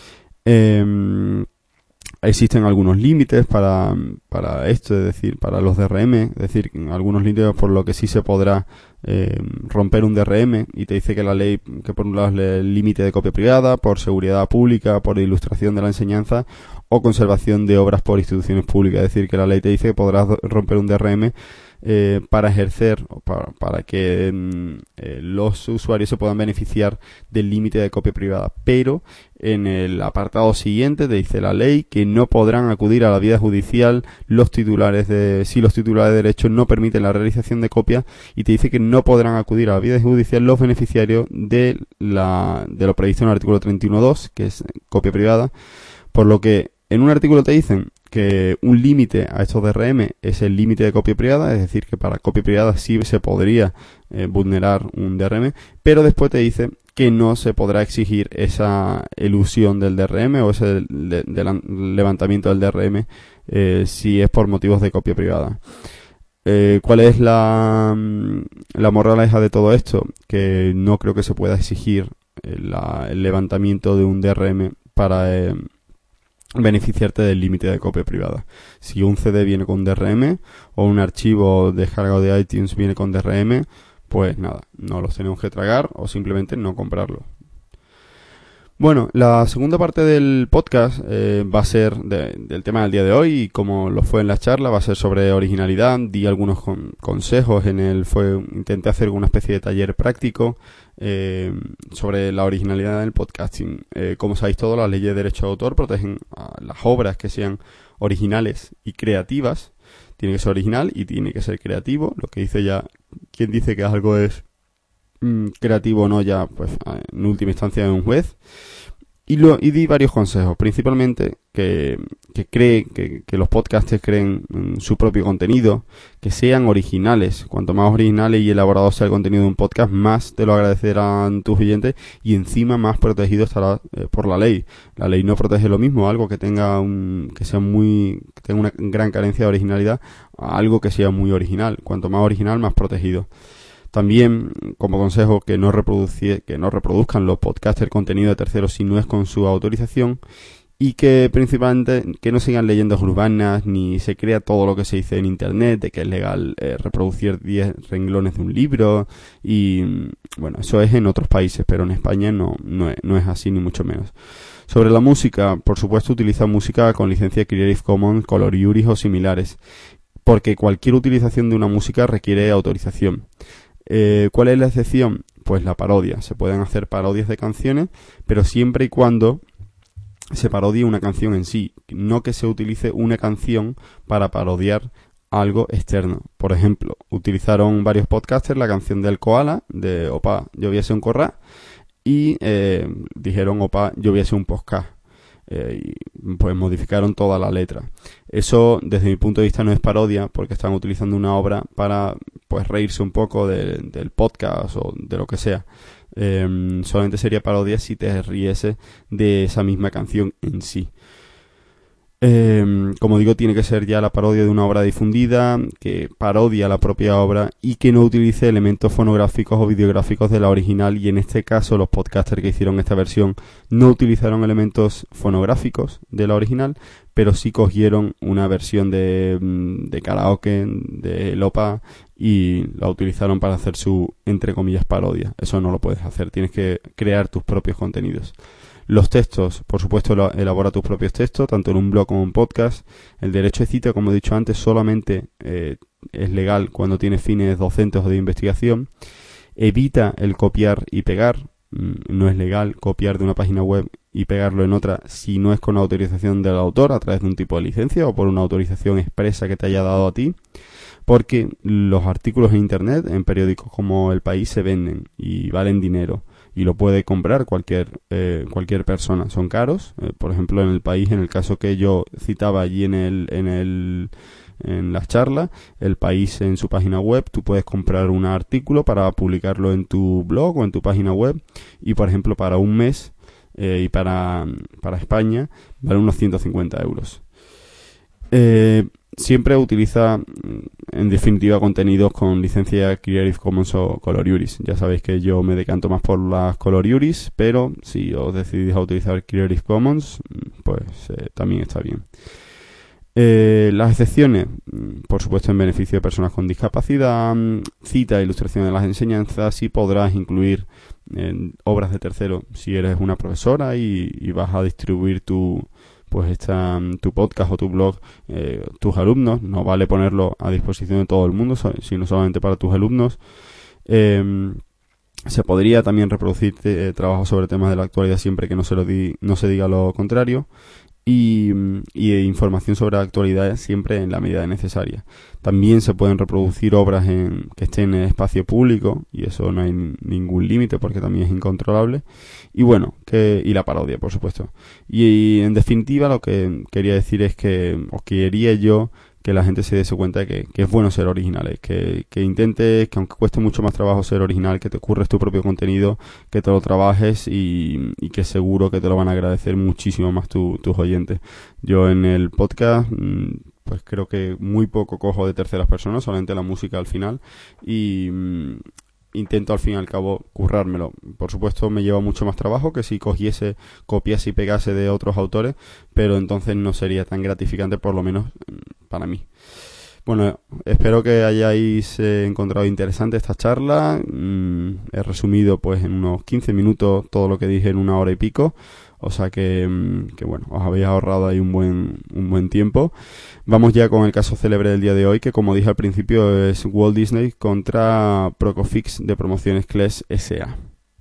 Existen algunos límites para esto, es decir, para los DRM, es decir, algunos límites por lo que sí se podrá romper un DRM, y te dice que la ley, que por un lado es el límite de copia privada, por seguridad pública, por ilustración de la enseñanza o conservación de obras por instituciones públicas. Es decir, que la ley te dice que podrás romper un DRM para ejercer o para que los usuarios se puedan beneficiar del límite de copia privada. Pero en el apartado siguiente te dice la ley que no podrán acudir a la vía judicial si los titulares de derechos no permiten la realización de copias, y te dice que no podrán acudir a la vía judicial los beneficiarios de lo previsto en el artículo 31.2, que es copia privada, por lo que en un artículo te dicen que un límite a estos DRM es el límite de copia privada, es decir, que para copia privada sí se podría vulnerar un DRM, pero después te dice que no se podrá exigir esa elusión del DRM o ese levantamiento del DRM si es por motivos de copia privada. ¿Cuál es la moraleja de todo esto? Que no creo que se pueda exigir el levantamiento de un DRM para beneficiarte del límite de copia privada. Si un CD viene con DRM o un archivo descargado de iTunes viene con DRM, pues nada, no los tenemos que tragar o simplemente no comprarlo. Bueno, la segunda parte del podcast va a ser del tema del día de hoy, y como lo fue en la charla, va a ser sobre originalidad. Di algunos consejos, intenté hacer una especie de taller práctico sobre la originalidad del podcasting. Como sabéis todos, las leyes de derecho de autor protegen a las obras que sean originales y creativas. Tiene que ser original y tiene que ser creativo. Lo que dice ya, quien dice que algo es creativo o no, ya pues en última instancia es un juez. Y di varios consejos, principalmente que los podcasters creen su propio contenido, que sean originales. Cuanto más originales y elaborado sea el contenido de un podcast, más te lo agradecerán tus oyentes, y encima más protegido estará por la ley. La ley no protege lo mismo algo que tenga una gran carencia de originalidad a algo que sea muy original. Cuanto más original, más protegido. También, como consejo, que no reproduzcan los podcasters contenido de terceros si no es con su autorización, y que principalmente que no sigan leyendas urbanas ni se crea todo lo que se dice en internet de que es legal reproducir 10 renglones de un libro. Y bueno, eso es en otros países, pero en España no es así, ni mucho menos. Sobre la música, por supuesto, utiliza música con licencia Creative Commons, Color Juris o similares, porque cualquier utilización de una música requiere autorización. ¿Cuál es la excepción? Pues la parodia. Se pueden hacer parodias de canciones, pero siempre y cuando se parodie una canción en sí, no que se utilice una canción para parodiar algo externo. Por ejemplo, utilizaron varios podcasters la canción del Koala, de Opa, yo voy a ser un corrá, y dijeron Opa, yo voy a ser un podcast. Y pues modificaron toda la letra. Eso, desde mi punto de vista, no es parodia, porque están utilizando una obra para pues reírse un poco del podcast o de lo que sea. Solamente sería parodia si te riese de esa misma canción en sí. Como digo, tiene que ser ya la parodia de una obra difundida, que parodia la propia obra y que no utilice elementos fonográficos o videográficos de la original. Y en este caso, los podcasters que hicieron esta versión no utilizaron elementos fonográficos de la original, pero sí cogieron una versión de karaoke de Lopa y la utilizaron para hacer su, entre comillas, parodia. Eso no lo puedes hacer, tienes que crear tus propios contenidos. Los textos, por supuesto, elabora tus propios textos, tanto en un blog como en un podcast. El derecho de cita, como he dicho antes, solamente es legal cuando tiene fines docentes o de investigación. Evita el copiar y pegar. No es legal copiar de una página web y pegarlo en otra si no es con autorización del autor a través de un tipo de licencia o por una autorización expresa que te haya dado a ti. Porque los artículos en internet, en periódicos como El País, se venden y valen dinero. Y lo puede comprar cualquier persona. Son caros. Por ejemplo, en El País, en el caso que yo citaba allí en las charlas, El País, en su página web, tú puedes comprar un artículo para publicarlo en tu blog o en tu página web. Y, por ejemplo, para un mes y para España, vale unos 150 euros. Siempre utiliza, en definitiva, contenidos con licencia Creative Commons o Color Juris. Ya sabéis que yo me decanto más por las Color Juris, pero si os decidís a utilizar Creative Commons, pues también está bien. Las excepciones, por supuesto, en beneficio de personas con discapacidad, cita e ilustración de las enseñanzas, y podrás incluir obras de tercero si eres una profesora y vas a distribuir tu pues tu podcast o tu blog, tus alumnos. No vale ponerlo a disposición de todo el mundo, sino solamente para tus alumnos. Se podría también reproducir trabajo sobre temas de la actualidad siempre que no se diga lo contrario. Y información sobre la actualidad siempre en la medida necesaria. También se pueden reproducir obras que estén en espacio público, y eso no hay ningún límite porque también es incontrolable. Y bueno, y la parodia, por supuesto. Y en definitiva, lo que quería decir es o quería yo que la gente se diese cuenta de que es bueno ser originales, que intentes, que aunque cueste mucho más trabajo ser original, que te curres tu propio contenido, que te lo trabajes y que seguro que te lo van a agradecer muchísimo más tus oyentes. Yo en el podcast, pues creo que muy poco cojo de terceras personas, solamente la música al final, y intento al fin y al cabo currármelo. Por supuesto me lleva mucho más trabajo que si copiase y pegase de otros autores, pero entonces no sería tan gratificante, por lo menos para mí. Bueno, espero que hayáis encontrado interesante esta charla. He resumido pues en unos 15 minutos todo lo que dije en 1 hora y pico. O sea que bueno, os habéis ahorrado ahí un buen tiempo. Vamos ya con el caso célebre del día de hoy, que como dije al principio es Walt Disney contra Procofix de Promociones CLES S.A.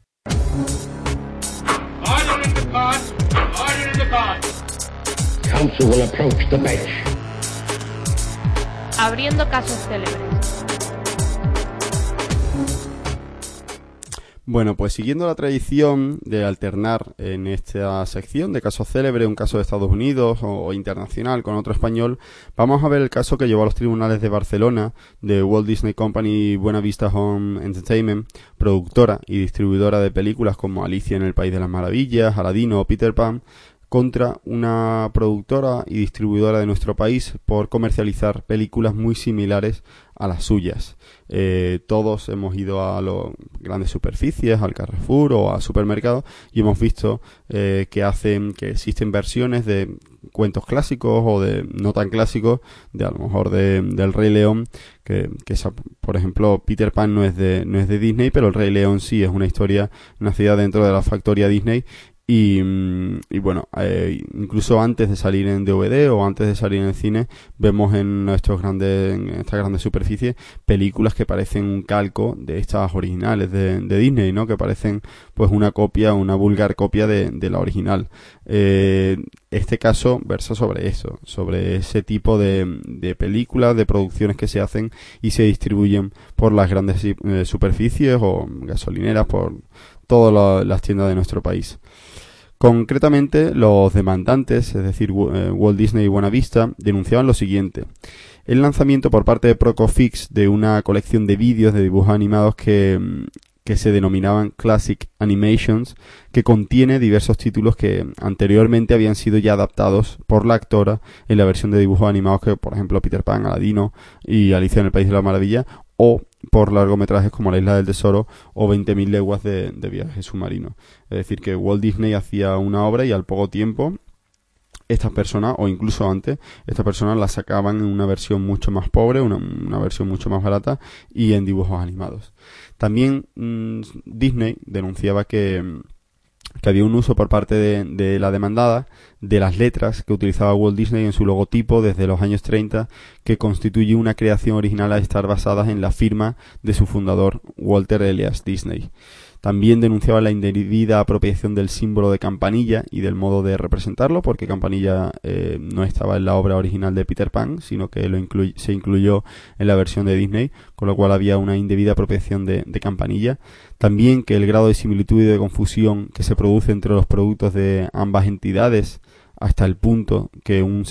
Order in the court. Order in the court. Counsel will approach the bench. Abriendo casos célebres. Bueno, pues siguiendo la tradición de alternar en esta sección de casos célebres, un caso de Estados Unidos o internacional con otro español, vamos a ver el caso que llevó a los tribunales de Barcelona de Walt Disney Company Buena Vista Home Entertainment, productora y distribuidora de películas como Alicia en el País de las Maravillas, Aladino o Peter Pan, contra una productora y distribuidora de nuestro país por comercializar películas muy similares a las suyas. Todos hemos ido a las grandes superficies, al Carrefour o a supermercados, y hemos visto que existen versiones de cuentos clásicos o de no tan clásicos, de a lo mejor del Rey León, que por ejemplo Peter Pan no es de Disney, pero el Rey León sí es una historia nacida dentro de la factoría Disney. Y bueno, incluso antes de salir en DVD o antes de salir en el cine, vemos en estas grandes superficies películas que parecen un calco de estas originales de Disney, ¿no? Que parecen pues una vulgar copia de la original. Este caso versa sobre eso, sobre ese tipo de películas, de producciones que se hacen y se distribuyen por las grandes superficies o gasolineras, por todas las tiendas de nuestro país. Concretamente, los demandantes, es decir, Walt Disney y Buena Vista, denunciaban lo siguiente: el lanzamiento por parte de Procofix de una colección de vídeos de dibujos animados que se denominaban Classic Animations, que contiene diversos títulos que anteriormente habían sido ya adaptados por la actora en la versión de dibujos animados que, por ejemplo, Peter Pan, Aladino y Alicia en el País de la Maravilla, o por largometrajes como La Isla del Tesoro o 20.000 leguas de viaje submarino. Es decir, que Walt Disney hacía una obra y al poco tiempo estas personas, o incluso antes, estas personas la sacaban en una versión mucho más pobre, una versión mucho más barata y en dibujos animados. También Disney denunciaba que había un uso por parte de la demandada de las letras que utilizaba Walt Disney en su logotipo desde los años 30, que constituye una creación original a estar basadas en la firma de su fundador, Walter Elias Disney. También denunciaba la indebida apropiación del símbolo de campanilla y del modo de representarlo, porque campanilla no estaba en la obra original de Peter Pan, sino que se incluyó en la versión de Disney, con lo cual había una indebida apropiación de campanilla. También que el grado de similitud y de confusión que se produce entre los productos de ambas entidades, hasta el punto que un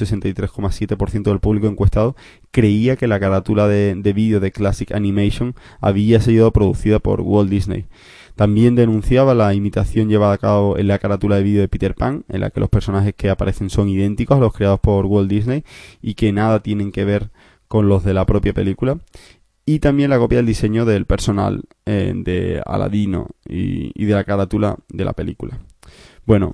63,7% del público encuestado creía que la carátula de vídeo de Classic Animation había sido producida por Walt Disney. También denunciaba la imitación llevada a cabo en la carátula de vídeo de Peter Pan, en la que los personajes que aparecen son idénticos a los creados por Walt Disney y que nada tienen que ver con los de la propia película. Y también la copia del diseño del personal de Aladino y de la carátula de la película. Bueno,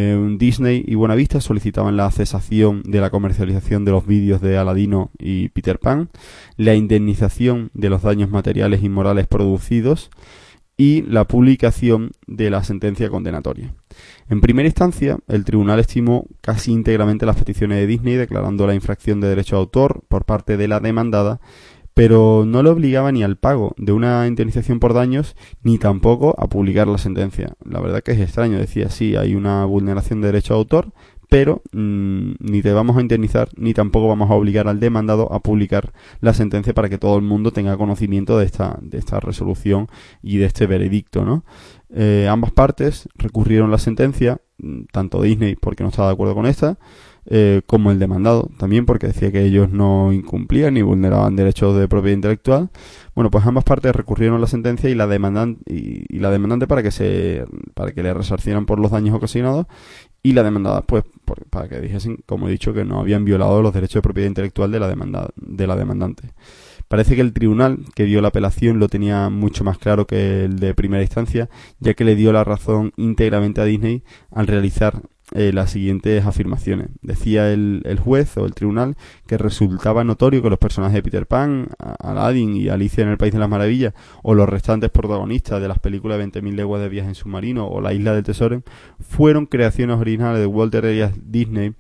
Disney y Buena Vista solicitaban la cesación de la comercialización de los vídeos de Aladino y Peter Pan, la indemnización de los daños materiales y morales producidos y la publicación de la sentencia condenatoria. En primera instancia, el tribunal estimó casi íntegramente las peticiones de Disney, declarando la infracción de derecho de autor por parte de la demandada, pero no le obligaba ni al pago de una indemnización por daños, ni tampoco a publicar la sentencia. La verdad que es extraño, decía, sí, hay una vulneración de derecho de autor, pero ni te vamos a indemnizar, ni tampoco vamos a obligar al demandado a publicar la sentencia para que todo el mundo tenga conocimiento de esta resolución y de este veredicto, ¿no? Ambas partes recurrieron la sentencia, tanto Disney porque no estaba de acuerdo con esta, como el demandado también porque decía que ellos no incumplían ni vulneraban derechos de propiedad intelectual. Bueno, pues ambas partes recurrieron la sentencia y la demandante para que le resarcieran por los daños ocasionados, y la demandada pues para que dijesen, como he dicho, que no habían violado los derechos de propiedad intelectual de la demandante. Parece que el tribunal que dio la apelación lo tenía mucho más claro que el de primera instancia, ya que le dio la razón íntegramente a Disney al realizar las siguientes afirmaciones. Decía el juez o el tribunal que resultaba notorio que los personajes de Peter Pan, Aladdin y Alicia en el País de las Maravillas, o los restantes protagonistas de las películas de 20.000 leguas de viaje en submarino o La Isla del Tesoro, fueron creaciones originales de Walter Elias Disney,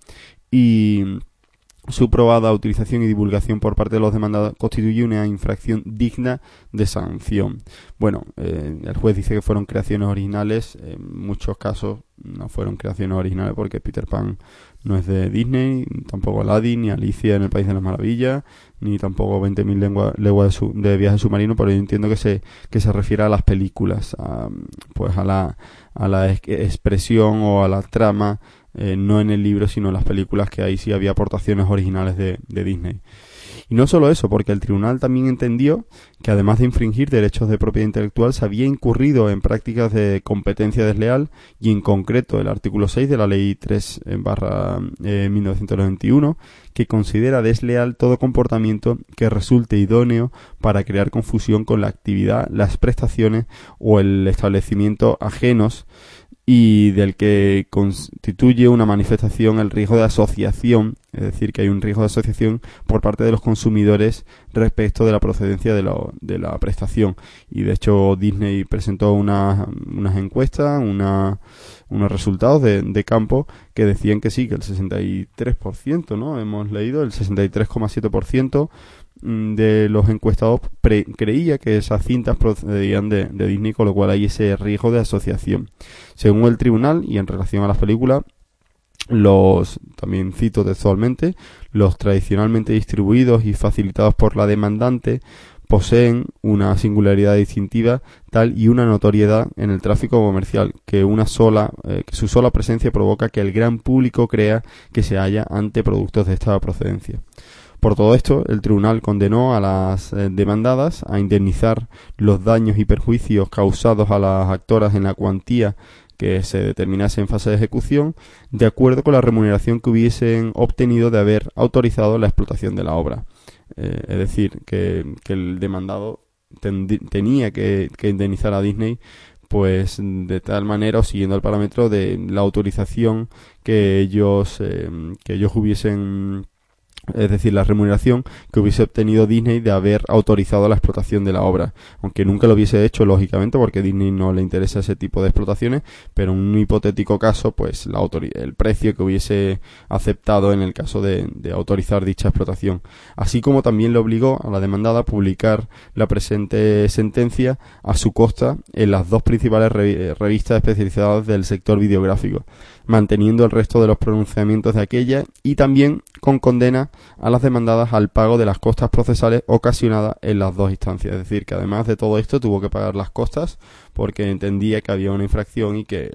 y su probada utilización y divulgación por parte de los demandados constituye una infracción digna de sanción. Bueno, el juez dice que fueron creaciones originales. En muchos casos no fueron creaciones originales porque Peter Pan no es de Disney, tampoco Aladdin, ni Alicia en el País de las Maravillas, ni tampoco 20.000 leguas de viaje submarino, pero yo entiendo que se refiere a las películas, a la expresión o a la trama, no en el libro, sino en las películas, que ahí sí había aportaciones originales de Disney. Y no solo eso, porque el tribunal también entendió que además de infringir derechos de propiedad intelectual, se había incurrido en prácticas de competencia desleal, y en concreto el artículo 6 de la Ley 3/1991, que considera desleal todo comportamiento que resulte idóneo para crear confusión con la actividad, las prestaciones o el establecimiento ajenos, y del que constituye una manifestación el riesgo de asociación, es decir, que hay un riesgo de asociación por parte de los consumidores respecto de la procedencia de la prestación. Y de hecho Disney presentó unas encuestas, unos resultados de campo que decían que sí, que el 63%, ¿no? Hemos leído, el 63,7% de los encuestados creía que esas cintas procedían de Disney, con lo cual hay ese riesgo de asociación. Según el tribunal, y en relación a las películas, también cito textualmente, los tradicionalmente distribuidos y facilitados por la demandante poseen una singularidad distintiva tal y una notoriedad en el tráfico comercial que su sola presencia provoca que el gran público crea que se halla ante productos de esta procedencia. Por todo esto, el tribunal condenó a las demandadas a indemnizar los daños y perjuicios causados a las actoras en la cuantía que se determinase en fase de ejecución, de acuerdo con la remuneración que hubiesen obtenido de haber autorizado la explotación de la obra. Es decir, que el demandado tenía que indemnizar a Disney, pues de tal manera, o siguiendo el parámetro de la autorización que ellos hubiesen, es decir, la remuneración que hubiese obtenido Disney de haber autorizado la explotación de la obra, aunque nunca lo hubiese hecho, lógicamente, porque a Disney no le interesa ese tipo de explotaciones, pero en un hipotético caso, pues el precio que hubiese aceptado en el caso de autorizar dicha explotación, así como también le obligó a la demandada a publicar la presente sentencia a su costa en las dos principales revistas especializadas del sector videográfico, manteniendo el resto de los pronunciamientos de aquella, y también con condena a las demandadas al pago de las costas procesales ocasionadas en las dos instancias. Es decir, que además de todo esto tuvo que pagar las costas porque entendía que había una infracción y que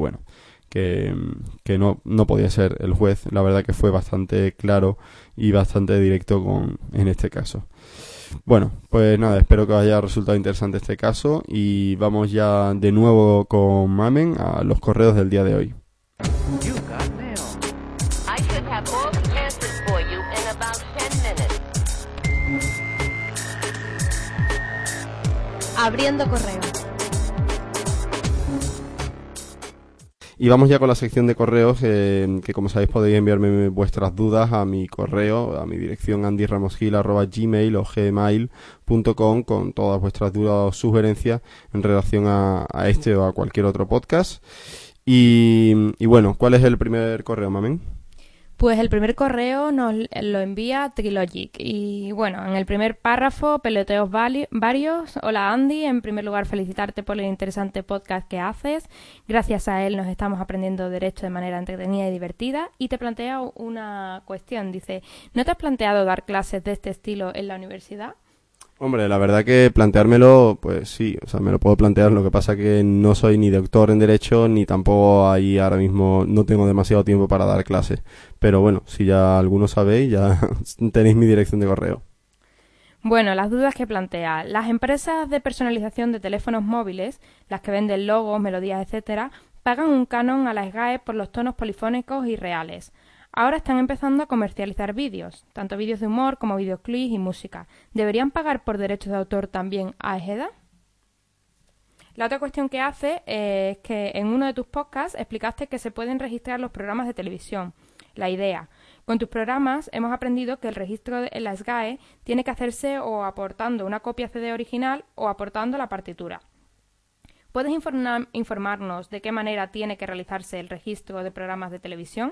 no podía ser. El juez, la verdad que fue bastante claro y bastante directo en este caso. Bueno, pues nada, espero que os haya resultado interesante este caso, y vamos ya de nuevo con Mamen a los correos del día de hoy. I should have all the answers for you in about 10 minutes. Abriendo correo. Y vamos ya con la sección de correos, que como sabéis podéis enviarme vuestras dudas a mi correo, a mi dirección andyramosgil@gmail o gmail.com, con todas vuestras dudas o sugerencias en relación a este o a cualquier otro podcast. Y bueno, ¿cuál es el primer correo, Mamen? Pues el primer correo nos lo envía Trilogic y bueno, en el primer párrafo, peloteos varios. Hola Andy, en primer lugar felicitarte por el interesante podcast que haces. Gracias a él nos estamos aprendiendo derecho de manera entretenida y divertida. Y te plantea una cuestión, dice, ¿no te has planteado dar clases de este estilo en la universidad? Hombre, la verdad que planteármelo, pues sí, o sea, me lo puedo plantear, lo que pasa que no soy ni doctor en Derecho, ni tampoco ahí ahora mismo no tengo demasiado tiempo para dar clases. Pero bueno, si ya alguno sabéis, ya tenéis mi dirección de correo. Bueno, las dudas que plantea. Las empresas de personalización de teléfonos móviles, las que venden logos, melodías, etcétera, pagan un canon a la SGAE por los tonos polifónicos y reales. Ahora están empezando a comercializar vídeos, tanto vídeos de humor como videoclips y música. ¿Deberían pagar por derechos de autor también a EGEDA? La otra cuestión que hace es que en uno de tus podcasts explicaste que se pueden registrar los programas de televisión. La idea. Con tus programas hemos aprendido que el registro en la SGAE tiene que hacerse o aportando una copia CD original o aportando la partitura. ¿Puedes informarnos de qué manera tiene que realizarse el registro de programas de televisión?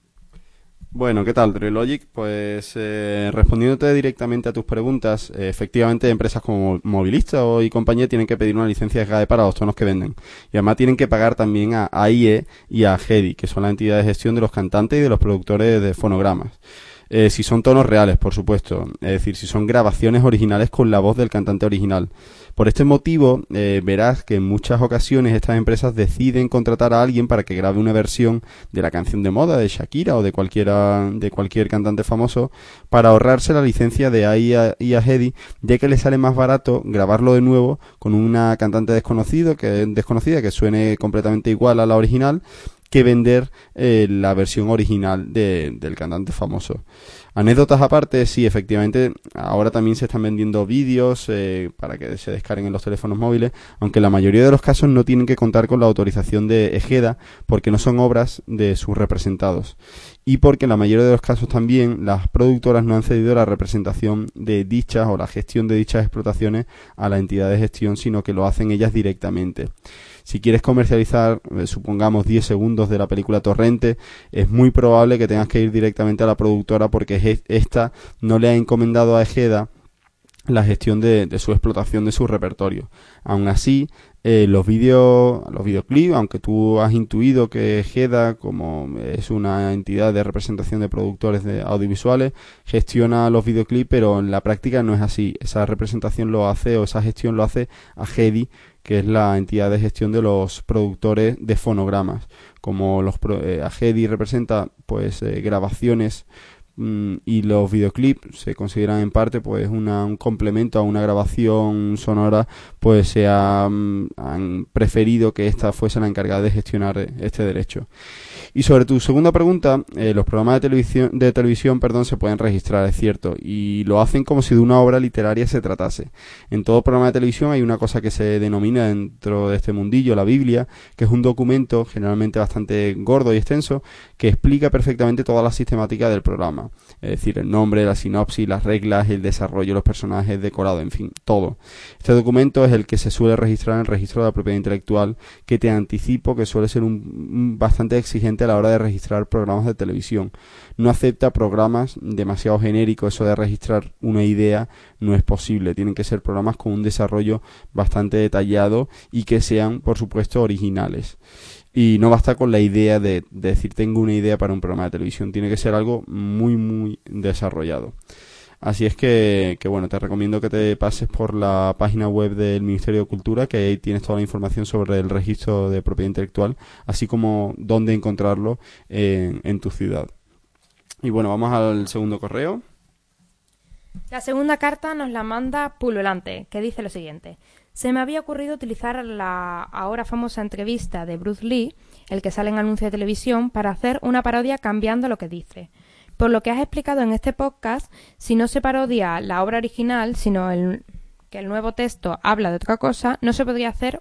Bueno, ¿qué tal, Trilogic? Pues respondiéndote directamente a tus preguntas, efectivamente empresas como Movilista y compañía tienen que pedir una licencia SGAE para los tonos que venden. Y además tienen que pagar también a AIE y a GEDI, que son las entidades de gestión de los cantantes y de los productores de fonogramas. Si son tonos reales, por supuesto, es decir, si son grabaciones originales con la voz del cantante original. Por este motivo, verás que en muchas ocasiones estas empresas deciden contratar a alguien para que grabe una versión de la canción de moda de Shakira o de cualquier cantante famoso para ahorrarse la licencia de AIE y a GEDI, ya que les sale más barato grabarlo de nuevo con una cantante desconocida que suene completamente igual a la original, que vender la versión original del cantante famoso. Anécdotas aparte, sí, efectivamente, ahora también se están vendiendo vídeos para que se descarguen en los teléfonos móviles, aunque en la mayoría de los casos no tienen que contar con la autorización de EGEDA porque no son obras de sus representados. Y porque en la mayoría de los casos también las productoras no han cedido la representación de dichas o la gestión de dichas explotaciones a la entidad de gestión, sino que lo hacen ellas directamente. Si quieres comercializar, supongamos 10 segundos de la película Torrente, es muy probable que tengas que ir directamente a la productora porque esta no le ha encomendado a EGEDA la gestión de su explotación de su repertorio. Aún así, los videoclips, aunque tú has intuido que EGEDA, como es una entidad de representación de productores de audiovisuales, gestiona los videoclips, pero en la práctica no es así. Esa representación lo hace, o esa gestión lo hace a GEDI, que es la entidad de gestión de los productores de fonogramas. Como a GEDI representa pues grabaciones y los videoclips se consideran en parte pues un complemento a una grabación sonora, pues han preferido que esta fuese la encargada de gestionar este derecho. Y sobre tu segunda pregunta, los programas de televisión, se pueden registrar, es cierto, y lo hacen como si de una obra literaria se tratase. En todo programa de televisión hay una cosa que se denomina dentro de este mundillo la Biblia, que es un documento generalmente bastante gordo y extenso que explica perfectamente toda la sistemática del programa. Es decir, el nombre, la sinopsis, las reglas, el desarrollo, los personajes, decorado, en fin, todo. Este documento es el que se suele registrar en el registro de la propiedad intelectual, que te anticipo que suele ser bastante exigente a la hora de registrar programas de televisión. No acepta programas demasiado genéricos, eso de registrar una idea no es posible. Tienen que ser programas con un desarrollo bastante detallado y que sean, por supuesto, originales. Y no basta con la idea de decir tengo una idea para un programa de televisión, tiene que ser algo muy, muy desarrollado. Así es que bueno, te recomiendo que te pases por la página web del Ministerio de Cultura, que ahí tienes toda la información sobre el registro de propiedad intelectual, así como dónde encontrarlo en tu ciudad. Y bueno, vamos al segundo correo. La segunda carta nos la manda Pululante, que dice lo siguiente. Se me había ocurrido utilizar la ahora famosa entrevista de Bruce Lee, el que sale en anuncios de televisión, para hacer una parodia cambiando lo que dice. Por lo que has explicado en este podcast, si no se parodia la obra original, sino que el nuevo texto habla de otra cosa, no se podría hacer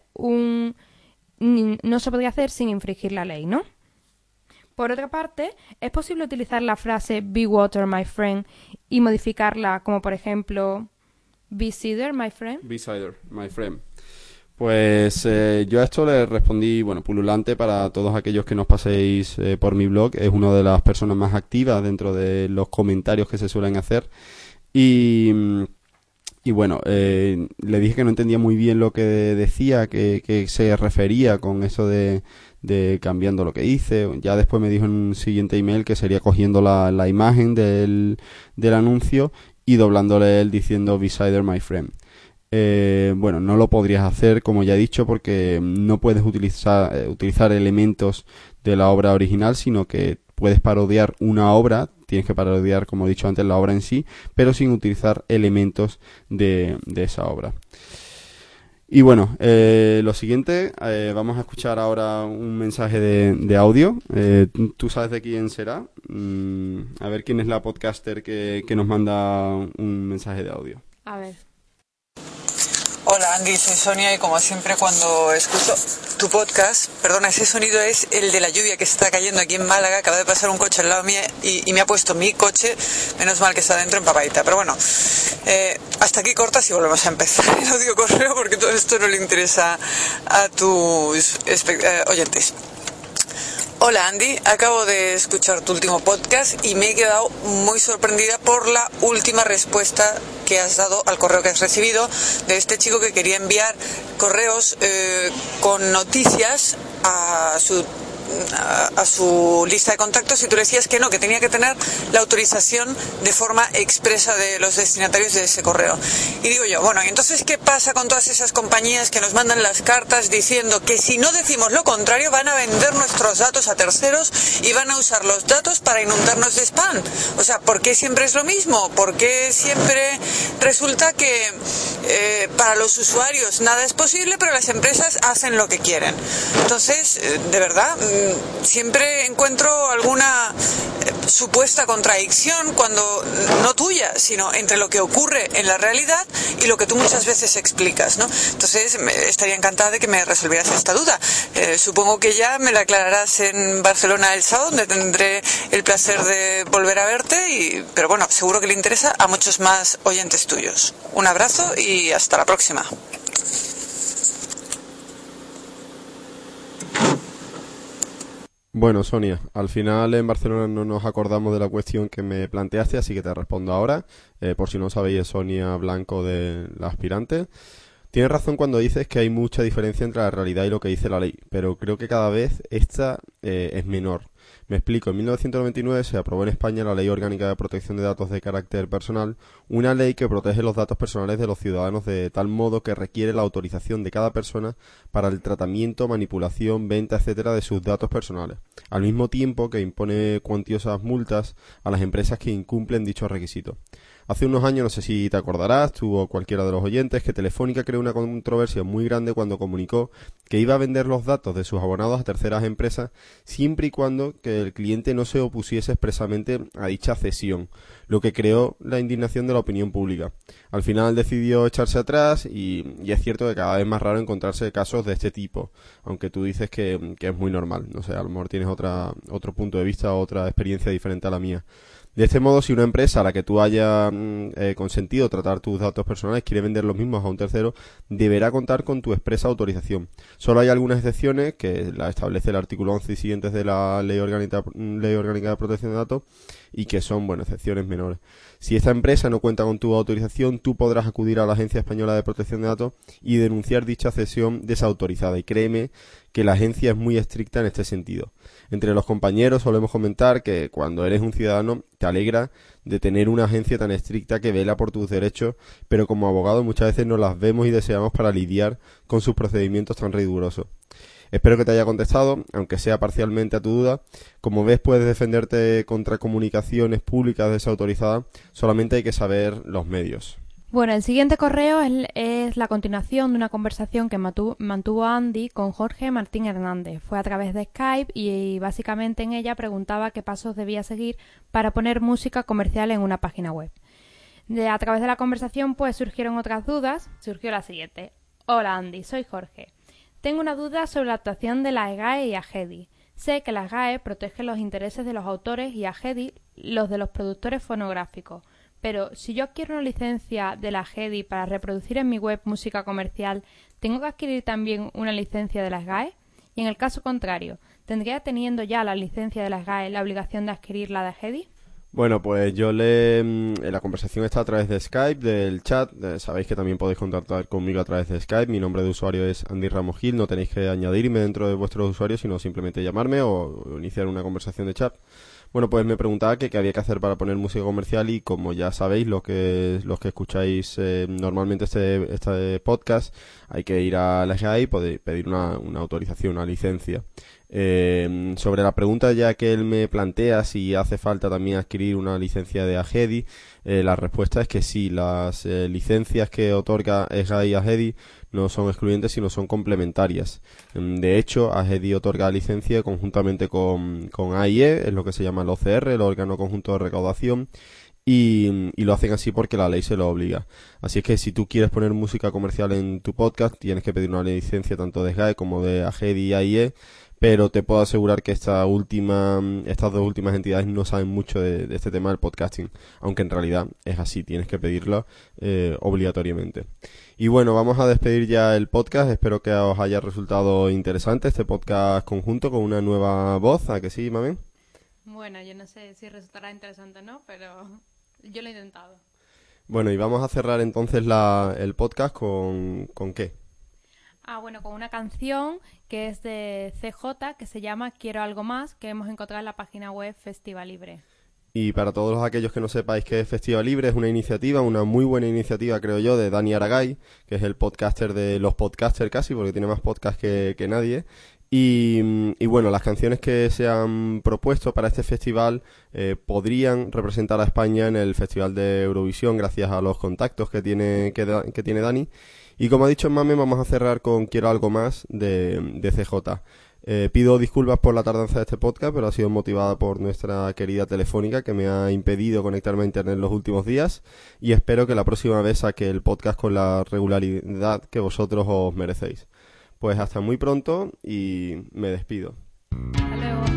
sin infringir la ley, ¿no? Por otra parte, ¿es posible utilizar la frase "Be water, my friend" y modificarla como, por ejemplo, "Be cider, my friend"? Be cider, my friend. Pues yo a esto le respondí, bueno, Pululante, para todos aquellos que nos paséis por mi blog, es una de las personas más activas dentro de los comentarios que se suelen hacer. Y bueno, le dije que no entendía muy bien lo que decía, que se refería con eso de cambiando lo que hice. Ya después me dijo en un siguiente email que sería cogiendo la imagen del anuncio y doblándole él diciendo "Besider my friend". Bueno, no lo podrías hacer, como ya he dicho, porque no puedes utilizar elementos de la obra original, sino que puedes parodiar una obra, tienes que parodiar, como he dicho antes, la obra en sí, pero sin utilizar elementos de esa obra. Y bueno, lo siguiente, vamos a escuchar ahora un mensaje de audio. ¿Tú sabes de quién será? A ver quién es la podcaster que nos manda un mensaje de audio. A ver. Hola Andy, soy Sonia y como siempre cuando escucho tu podcast, perdona, ese sonido es el de la lluvia que está cayendo aquí en Málaga. Acaba de pasar un coche al lado mío y me ha puesto mi coche, menos mal que está dentro empapadita. Pero bueno, hasta aquí cortas y volvemos a empezar el audio correo porque todo esto no le interesa a tus oyentes. Hola Andy, acabo de escuchar tu último podcast y me he quedado muy sorprendida por la última respuesta que has dado al correo que has recibido de este chico que quería enviar correos con noticias a su lista de contactos y tú le decías que no, que tenía que tener la autorización de forma expresa de los destinatarios de ese correo. Y digo yo, bueno, ¿y entonces qué pasa con todas esas compañías que nos mandan las cartas diciendo que si no decimos lo contrario van a vender nuestros datos a terceros y van a usar los datos para inundarnos de spam? O sea, ¿por qué siempre es lo mismo? ¿Por qué siempre resulta que para los usuarios nada es posible, pero las empresas hacen lo que quieren? Entonces, de verdad, siempre encuentro alguna supuesta contradicción, cuando no tuya, sino entre lo que ocurre en la realidad y lo que tú muchas veces explicas, ¿no? Entonces estaría encantada de que me resolvieras esta duda. Supongo que ya me la aclararás en Barcelona el sábado, donde tendré el placer de volver a verte, pero bueno, seguro que le interesa a muchos más oyentes tuyos. Un abrazo y hasta la próxima. Bueno, Sonia, al final en Barcelona no nos acordamos de la cuestión que me planteaste, así que te respondo ahora. Por si no sabéis, es Sonia Blanco de La Aspirante. Tienes razón cuando dices que hay mucha diferencia entre la realidad y lo que dice la ley, pero creo que cada vez esta es menor. Me explico, en 1999 se aprobó en España la Ley Orgánica de Protección de Datos de Carácter Personal, una ley que protege los datos personales de los ciudadanos de tal modo que requiere la autorización de cada persona para el tratamiento, manipulación, venta, etcétera, de sus datos personales, al mismo tiempo que impone cuantiosas multas a las empresas que incumplen dichos requisitos. Hace unos años, no sé si te acordarás, tú o cualquiera de los oyentes, que Telefónica creó una controversia muy grande cuando comunicó que iba a vender los datos de sus abonados a terceras empresas siempre y cuando que el cliente no se opusiese expresamente a dicha cesión, lo que creó la indignación de la opinión pública. Al final decidió echarse atrás y es cierto que cada vez es más raro encontrarse casos de este tipo, aunque tú dices que es muy normal. No sé, a lo mejor tienes otro punto de vista, otra experiencia diferente a la mía. De este modo, si una empresa a la que tú hayas consentido tratar tus datos personales quiere vender los mismos a un tercero, deberá contar con tu expresa autorización. Solo hay algunas excepciones que la establece el artículo 11 y siguientes de la Ley Orgánica de Protección de Datos y que son, bueno, excepciones menores. Si esta empresa no cuenta con tu autorización, tú podrás acudir a la Agencia Española de Protección de Datos y denunciar dicha cesión desautorizada. Y créeme que la agencia es muy estricta en este sentido. Entre los compañeros solemos comentar que cuando eres un ciudadano te alegra de tener una agencia tan estricta que vela por tus derechos, pero como abogados muchas veces no las vemos y deseamos para lidiar con sus procedimientos tan rigurosos. Espero que te haya contestado, aunque sea parcialmente a tu duda. Como ves, puedes defenderte contra comunicaciones públicas desautorizadas, solamente hay que saber los medios. Bueno, el siguiente correo es la continuación de una conversación que mantuvo Andy con Jorge Martín Hernández. Fue a través de Skype y básicamente en ella preguntaba qué pasos debía seguir para poner música comercial en una página web. A través de la conversación pues surgieron otras dudas. Surgió la siguiente. Hola Andy, soy Jorge. Tengo una duda sobre la actuación de la SGAE y AGEDI. Sé que la SGAE protege los intereses de los autores y AGEDI los de los productores fonográficos. Pero si yo adquiero una licencia de la AGEDI para reproducir en mi web música comercial, ¿tengo que adquirir también una licencia de las GAE? Y en el caso contrario, ¿tendría teniendo ya la licencia de las GAE la obligación de adquirir la de AGEDI? Bueno, pues la conversación está a través de Skype, del chat. Sabéis que también podéis contactar conmigo a través de Skype. Mi nombre de usuario es Andy Ramos Gil. No tenéis que añadirme dentro de vuestros usuarios, sino simplemente llamarme o iniciar una conversación de chat. Bueno, pues me preguntaba qué había que hacer para poner música comercial y como ya sabéis, los que escucháis normalmente este podcast, hay que ir a la SGAE y pedir una autorización, una licencia. Sobre la pregunta ya que él me plantea si hace falta también adquirir una licencia de AGEDI, la respuesta es que sí. Las licencias que otorga SGAE y AGEDI no son excluyentes sino son complementarias. De hecho, AGEDI otorga licencia conjuntamente con AIE, es lo que se llama el OCR, el órgano conjunto de recaudación, y lo hacen así porque la ley se lo obliga. Así es que si tú quieres poner música comercial en tu podcast, tienes que pedir una licencia tanto de SGAE como de AGEDI y AIE, pero te puedo asegurar que estas dos últimas entidades no saben mucho de este tema del podcasting, aunque en realidad es así, tienes que pedirlo obligatoriamente. Y bueno, vamos a despedir ya el podcast. Espero que os haya resultado interesante este podcast conjunto con una nueva voz. ¿A que sí, Mamen? Bueno, yo no sé si resultará interesante o no, pero yo lo he intentado. Bueno, y vamos a cerrar entonces el podcast ¿con qué? Bueno, con una canción que es de CJ, que se llama Quiero Algo Más, que hemos encontrado en la página web Festival Libre. Y para todos aquellos que no sepáis qué es Festival Libre, es una iniciativa, una muy buena iniciativa, creo yo, de Dani Aragay, que es el podcaster de los podcasters casi, porque tiene más podcast que nadie. Y bueno, las canciones que se han propuesto para este festival podrían representar a España en el Festival de Eurovisión gracias a los contactos que tiene Dani. Y como ha dicho Mame, vamos a cerrar con Quiero Algo Más de CJ. Pido disculpas por la tardanza de este podcast, pero ha sido motivada por nuestra querida Telefónica, que me ha impedido conectarme a internet los últimos días, y espero que la próxima vez saque el podcast con la regularidad que vosotros os merecéis. Pues hasta muy pronto y me despido. Hasta luego.